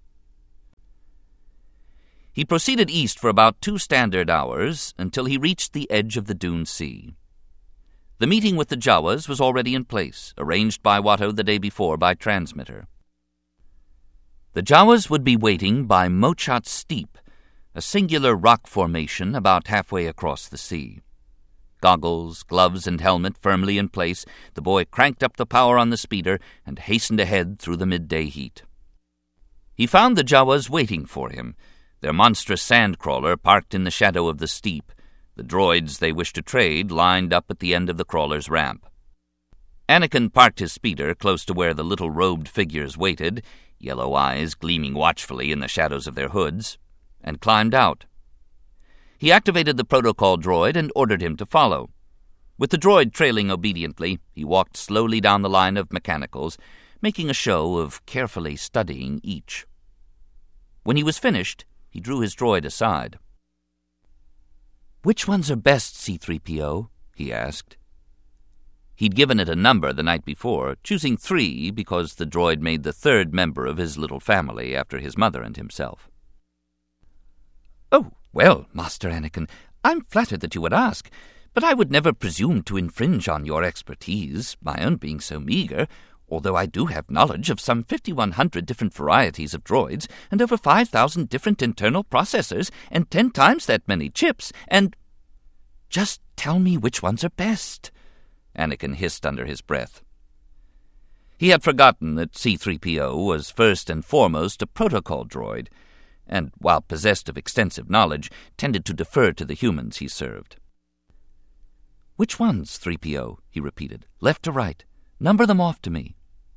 He proceeded east for about 2 standard hours until he reached the edge of the Dune Sea. The meeting with the Jawas was already in place, arranged by Watto the day before by transmitter. The Jawas would be waiting by Mochat Steep, a singular rock formation about halfway across the sea. Goggles, gloves, and helmet firmly in place, the boy cranked up the power on the speeder and hastened ahead through the midday heat. He found the Jawas waiting for him, their monstrous sand crawler parked in the shadow of the steep, the droids they wished to trade lined up at the end of the crawler's ramp. Anakin parked his speeder close to where the little robed figures waited, yellow eyes gleaming watchfully in the shadows of their hoods, and climbed out. He activated the protocol droid and ordered him to follow. With the droid trailing obediently, he walked slowly down the line of mechanicals, making a show of carefully studying each. When he was finished, he drew his droid aside. "Which ones are best, C-3PO?" he asked. He'd given it a number the night before, choosing 3 because the droid made the 3rd member of his little family after his mother and himself. "Oh, well, Master Anakin, I'm flattered that you would ask, but I would never presume to infringe on your expertise, my own being so meager, although I do have knowledge of some 5,100 different varieties of droids and over 5,000 different internal processors and 10 times that many chips, and—" "Just tell me which ones are best," Anakin hissed under his breath. He had forgotten that C-3PO was first and foremost a protocol droid, and, while possessed of extensive knowledge, tended to defer to the humans he served. "Which ones, 3PO?" he repeated. "Left to right. Number them off to me."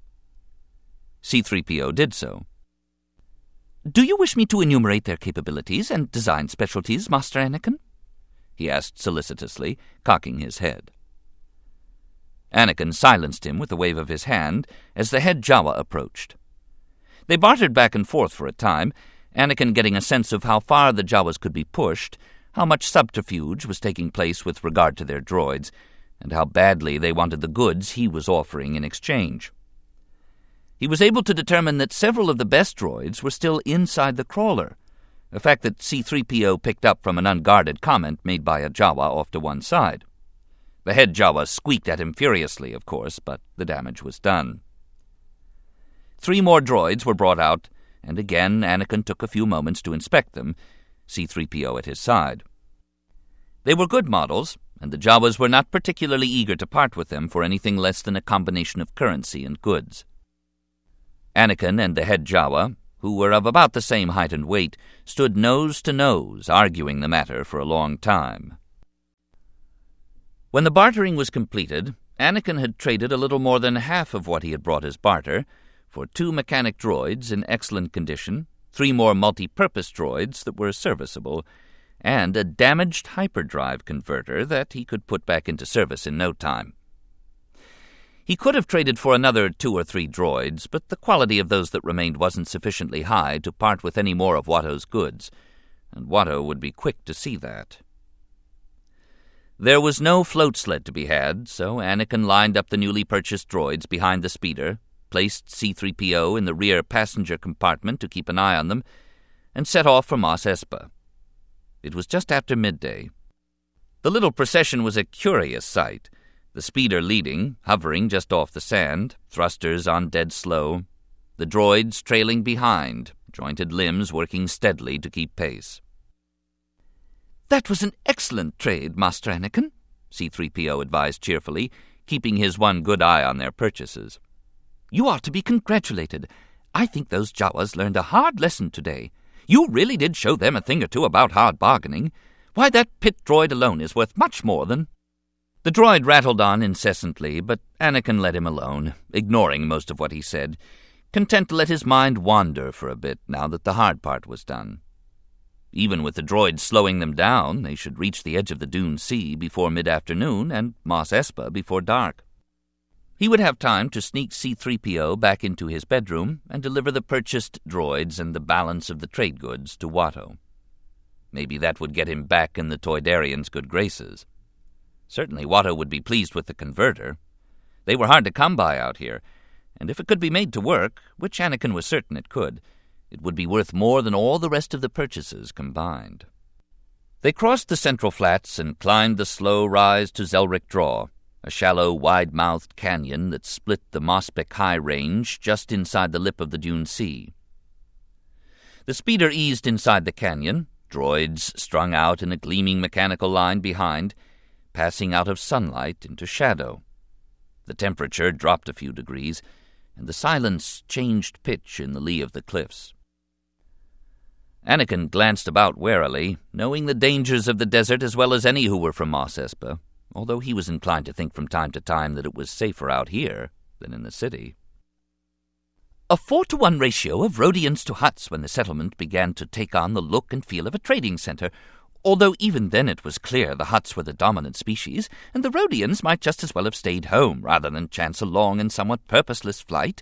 C-3PO did so. "Do you wish me to enumerate their capabilities and design specialties, Master Anakin?" he asked solicitously, cocking his head. Anakin silenced him with a wave of his hand as the head Jawa approached. They bartered back and forth for a time, Anakin getting a sense of how far the Jawas could be pushed, how much subterfuge was taking place with regard to their droids, and how badly they wanted the goods he was offering in exchange. He was able to determine that several of the best droids were still inside the crawler, a fact that C-3PO picked up from an unguarded comment made by a Jawa off to one side. The head Jawa squeaked at him furiously, of course, but the damage was done. 3 more droids were brought out, and again Anakin took a few moments to inspect them, C-3PO at his side. They were good models, and the Jawas were not particularly eager to part with them for anything less than a combination of currency and goods. Anakin and the head Jawa, who were of about the same height and weight, stood nose to nose, arguing the matter for a long time. When the bartering was completed, Anakin had traded a little more than half of what he had brought as barter for 2 mechanic droids in excellent condition, 3 more multi-purpose droids that were serviceable, and a damaged hyperdrive converter that he could put back into service in no time. He could have traded for another 2 or 3 droids, but the quality of those that remained wasn't sufficiently high to part with any more of Watto's goods, and Watto would be quick to see that. There was no float sled to be had, so Anakin lined up the newly purchased droids behind the speeder, placed C-3PO in the rear passenger compartment to keep an eye on them, and set off for Mos Espa. It was just after midday. The little procession was a curious sight, the speeder leading, hovering just off the sand, thrusters on dead slow, the droids trailing behind, jointed limbs working steadily to keep pace. "That was an excellent trade, Master Anakin," C-3PO advised cheerfully, keeping his one good eye on their purchases. "You are to be congratulated. I think those Jawas learned a hard lesson today. You really did show them a thing or two about hard bargaining. Why, that pit droid alone is worth much more than—" The droid rattled on incessantly, but Anakin let him alone, ignoring most of what he said, content to let his mind wander for a bit now that the hard part was done. Even with the droids slowing them down, they should reach the edge of the Dune Sea before mid-afternoon and Mos Espa before dark. He would have time to sneak C-3PO back into his bedroom and deliver the purchased droids and the balance of the trade goods to Watto. Maybe that would get him back in the Toydarians' good graces. Certainly Watto would be pleased with the converter. They were hard to come by out here, and if it could be made to work, which Anakin was certain it could, it would be worth more than all the rest of the purchases combined. They crossed the Central Flats and climbed the slow rise to Zelric Draw, a shallow, wide-mouthed canyon that split the Mospec High Range just inside the lip of the Dune Sea. The speeder eased inside the canyon, droids strung out in a gleaming mechanical line behind, passing out of sunlight into shadow. The temperature dropped a few degrees, and the silence changed pitch in the lee of the cliffs. Anakin glanced about warily, knowing the dangers of the desert as well as any who were from Mos Espa, although he was inclined to think from time to time that it was safer out here than in the city. A 4-to-1 ratio of Rhodians to Hutts when the settlement began to take on the look and feel of a trading center, although even then it was clear the Hutts were the dominant species, and the Rhodians might just as well have stayed home rather than chance a long and somewhat purposeless flight.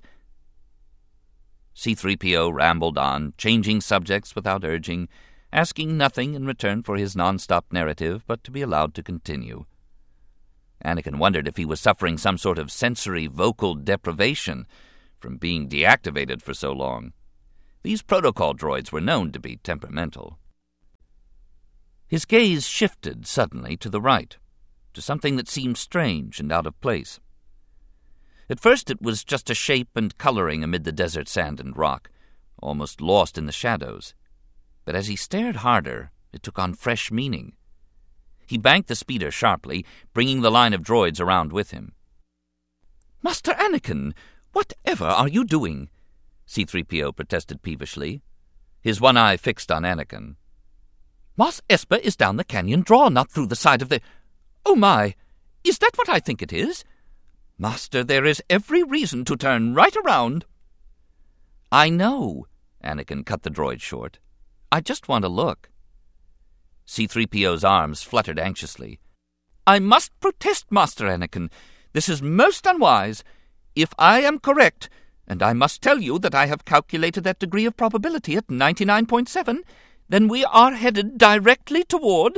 C-3PO rambled on, changing subjects without urging, asking nothing in return for his non-stop narrative but to be allowed to continue. Anakin wondered if he was suffering some sort of sensory vocal deprivation from being deactivated for so long. These protocol droids were known to be temperamental. His gaze shifted suddenly to the right, to something that seemed strange and out of place. At first it was just a shape and coloring amid the desert sand and rock, almost lost in the shadows. But as he stared harder, it took on fresh meaning. He banked the speeder sharply, bringing the line of droids around with him. "Master Anakin, whatever are you doing?" C-3PO protested peevishly, his one eye fixed on Anakin. "Mos Espa is down the canyon draw, not through the side of the— Oh my, is that what I think it is? Master, there is every reason to turn right around." "I know," Anakin cut the droid short. "I just want to look." C-3PO's arms fluttered anxiously. "I must protest, Master Anakin. This is most unwise. If I am correct, and I must tell you that I have calculated that degree of probability at 99.7, then we are headed directly toward—"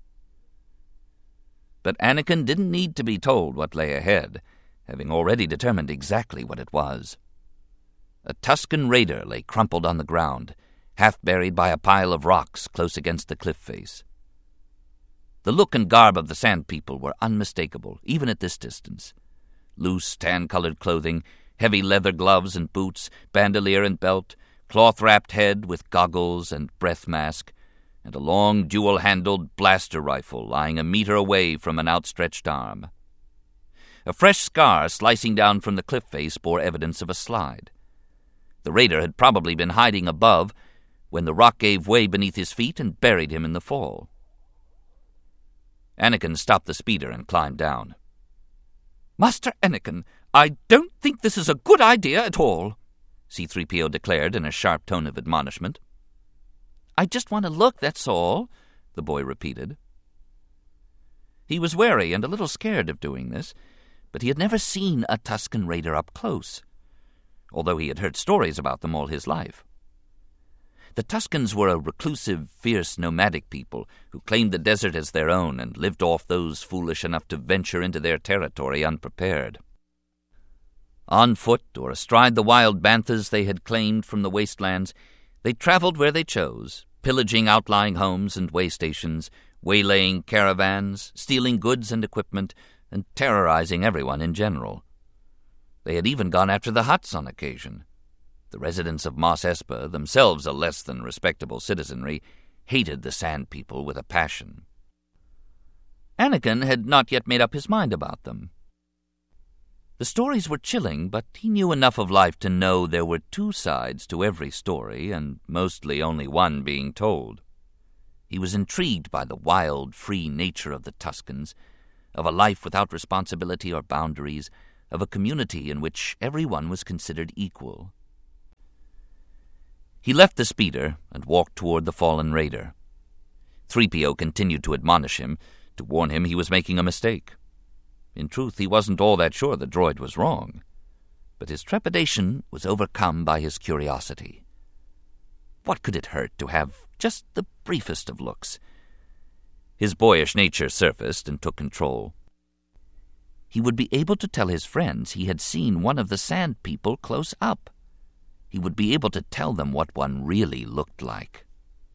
But Anakin didn't need to be told what lay ahead, having already determined exactly what it was. A Tusken Raider lay crumpled on the ground, half buried by a pile of rocks close against the cliff face. The look and garb of the Sand People were unmistakable, even at this distance. Loose, tan-colored clothing, heavy leather gloves and boots, bandolier and belt, cloth-wrapped head with goggles and breath mask, and a long dual-handled blaster rifle lying a meter away from an outstretched arm. A fresh scar slicing down from the cliff face bore evidence of a slide. The raider had probably been hiding above when the rock gave way beneath his feet and buried him in the fall. Anakin stopped the speeder and climbed down. "Master Anakin, I don't think this is a good idea at all," C-3PO declared in a sharp tone of admonishment. "I just want to look, that's all," the boy repeated. He was wary and a little scared of doing this, but he had never seen a Tusken Raider up close, although he had heard stories about them all his life. The Tuskens were a reclusive, fierce, nomadic people who claimed the desert as their own and lived off those foolish enough to venture into their territory unprepared. On foot or astride the wild banthas they had claimed from the wastelands, they traveled where they chose, pillaging outlying homes and way stations, waylaying caravans, stealing goods and equipment, and terrorizing everyone in general. They had even gone after the huts on occasion. The residents of Mos Espa, themselves a less than respectable citizenry, hated the Sand People with a passion. Anakin had not yet made up his mind about them. The stories were chilling, but he knew enough of life to know there were two sides to every story, and mostly only one being told. He was intrigued by the wild, free nature of the Tuskens, of a life without responsibility or boundaries, of a community in which everyone was considered equal. He left the speeder and walked toward the fallen raider. 3PO continued to admonish him, to warn him he was making a mistake. In truth, he wasn't all that sure the droid was wrong, but his trepidation was overcome by his curiosity. What could it hurt to have just the briefest of looks? His boyish nature surfaced and took control. He would be able to tell his friends he had seen one of the Sand People close up. He would be able to tell them what one really looked like.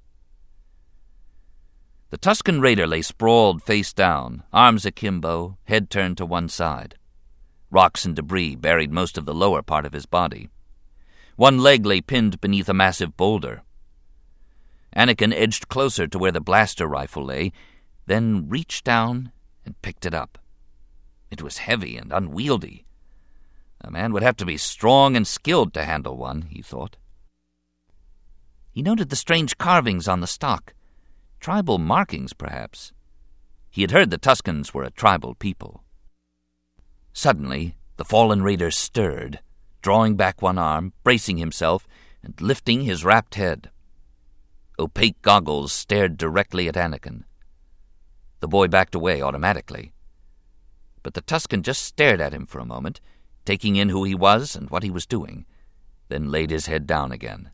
The Tusken Raider lay sprawled face down, arms akimbo, head turned to one side. Rocks and debris buried most of the lower part of his body. One leg lay pinned beneath a massive boulder. Anakin edged closer to where the blaster rifle lay, then reached down and picked it up. It was heavy and unwieldy. A man would have to be strong and skilled to handle one, he thought. He noted the strange carvings on the stock. Tribal markings, perhaps. He had heard the Tuskens were a tribal people. Suddenly, the fallen raider stirred, drawing back one arm, bracing himself, and lifting his wrapped head. Opaque goggles stared directly at Anakin. The boy backed away automatically. But the Tusken just stared at him for a moment, taking in who he was and what he was doing, then laid his head down again.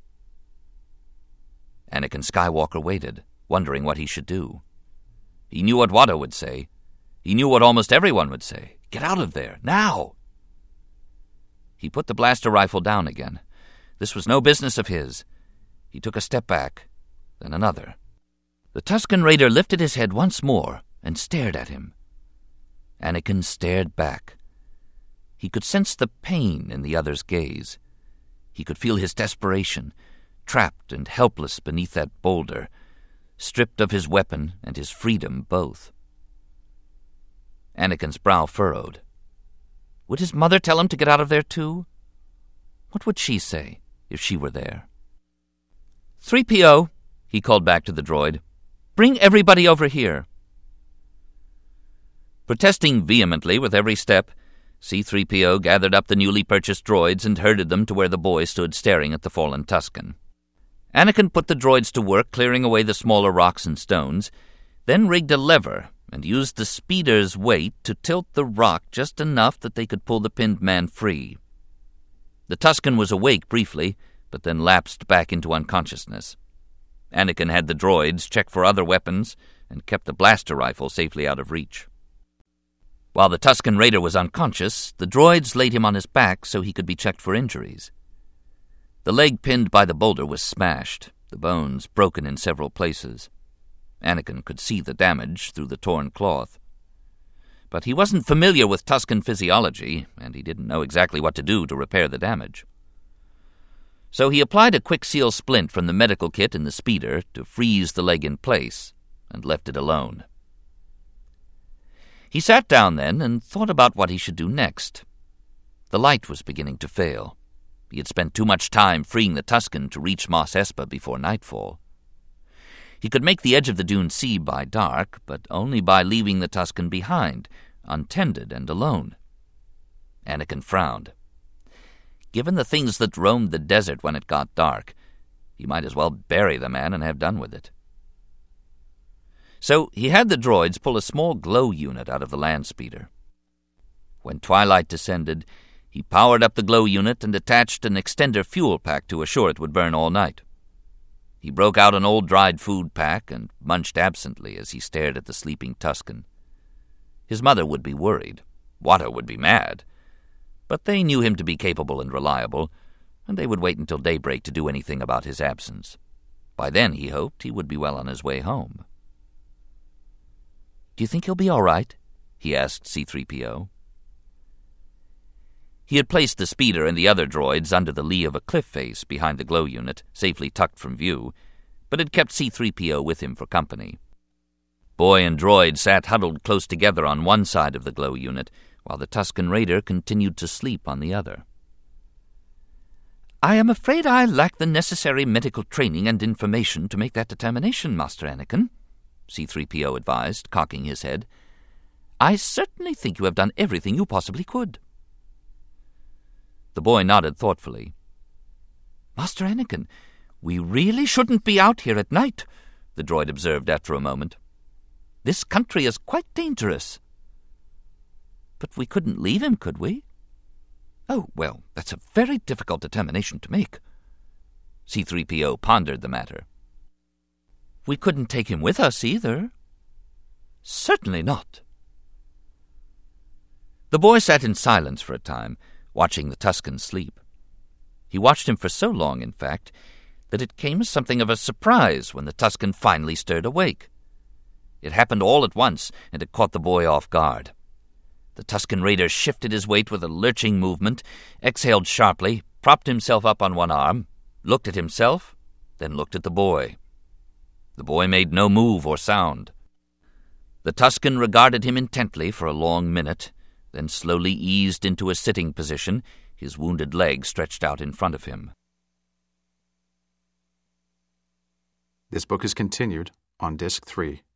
Anakin Skywalker waited, wondering what he should do. He knew what Watto would say. He knew what almost everyone would say. Get out of there, now! He put the blaster rifle down again. This was no business of his. He took a step back, then another. The Tusken Raider lifted his head once more and stared at him. Anakin stared back. He could sense the pain in the other's gaze. He could feel his desperation, trapped and helpless beneath that boulder, stripped of his weapon and his freedom both. Anakin's brow furrowed. Would his mother tell him to get out of there too? What would she say if she were there? 3PO, he called back to the droid. Bring everybody over here. Protesting vehemently with every step, C-3PO gathered up the newly purchased droids and herded them to where the boy stood staring at the fallen Tusken. Anakin put the droids to work clearing away the smaller rocks and stones, then rigged a lever and used the speeder's weight to tilt the rock just enough that they could pull the pinned man free. The Tusken was awake briefly, but then lapsed back into unconsciousness. Anakin had the droids check for other weapons and kept the blaster rifle safely out of reach. While the Tusken Raider was unconscious, the droids laid him on his back so he could be checked for injuries. The leg pinned by the boulder was smashed, the bones broken in several places. Anakin could see the damage through the torn cloth. But he wasn't familiar with Tusken physiology, and he didn't know exactly what to do to repair the damage. So he applied a quick seal splint from the medical kit in the speeder to freeze the leg in place, and left it alone. He sat down then and thought about what he should do next. The light was beginning to fail. He had spent too much time freeing the Tusken to reach Mos Espa before nightfall. He could make the edge of the dune see by dark, but only by leaving the Tusken behind, untended and alone. Anakin frowned. Given the things that roamed the desert when it got dark, he might as well bury the man and have done with it. So he had the droids pull a small glow unit out of the land speeder. When twilight descended, he powered up the glow unit and attached an extender fuel pack to assure it would burn all night. He broke out an old dried food pack and munched absently as he stared at the sleeping Tusken. His mother would be worried. Watto would be mad. But they knew him to be capable and reliable, and they would wait until daybreak to do anything about his absence. By then, he hoped, he would be well on his way home. Do you think he'll be all right? He asked C-3PO. He had placed the speeder and the other droids under the lee of a cliff face behind the glow unit, safely tucked from view, but had kept C-3PO with him for company. Boy and droid sat huddled close together on one side of the glow unit, while the Tusken Raider continued to sleep on the other. I am afraid I lack the necessary medical training and information to make that determination, Master Anakin, C-3PO advised, cocking his head. I certainly think you have done everything you possibly could. The boy nodded thoughtfully. Master Anakin, we really shouldn't be out here at night, the droid observed after a moment. This country is quite dangerous. But we couldn't leave him, could we? Oh, well, that's a very difficult determination to make. C-3PO pondered the matter. We couldn't take him with us either. Certainly not. The boy sat in silence for a time, watching the Tusken sleep. He watched him for so long, in fact, that it came as something of a surprise when the Tusken finally stirred awake. It happened all at once, and it caught the boy off guard. The Tusken Raider shifted his weight with a lurching movement, exhaled sharply, propped himself up on one arm, looked at himself, then looked at the boy. The boy made no move or sound. The Tusken regarded him intently for a long minute, then slowly eased into a sitting position, his wounded leg stretched out in front of him. This book is continued on Disc 3.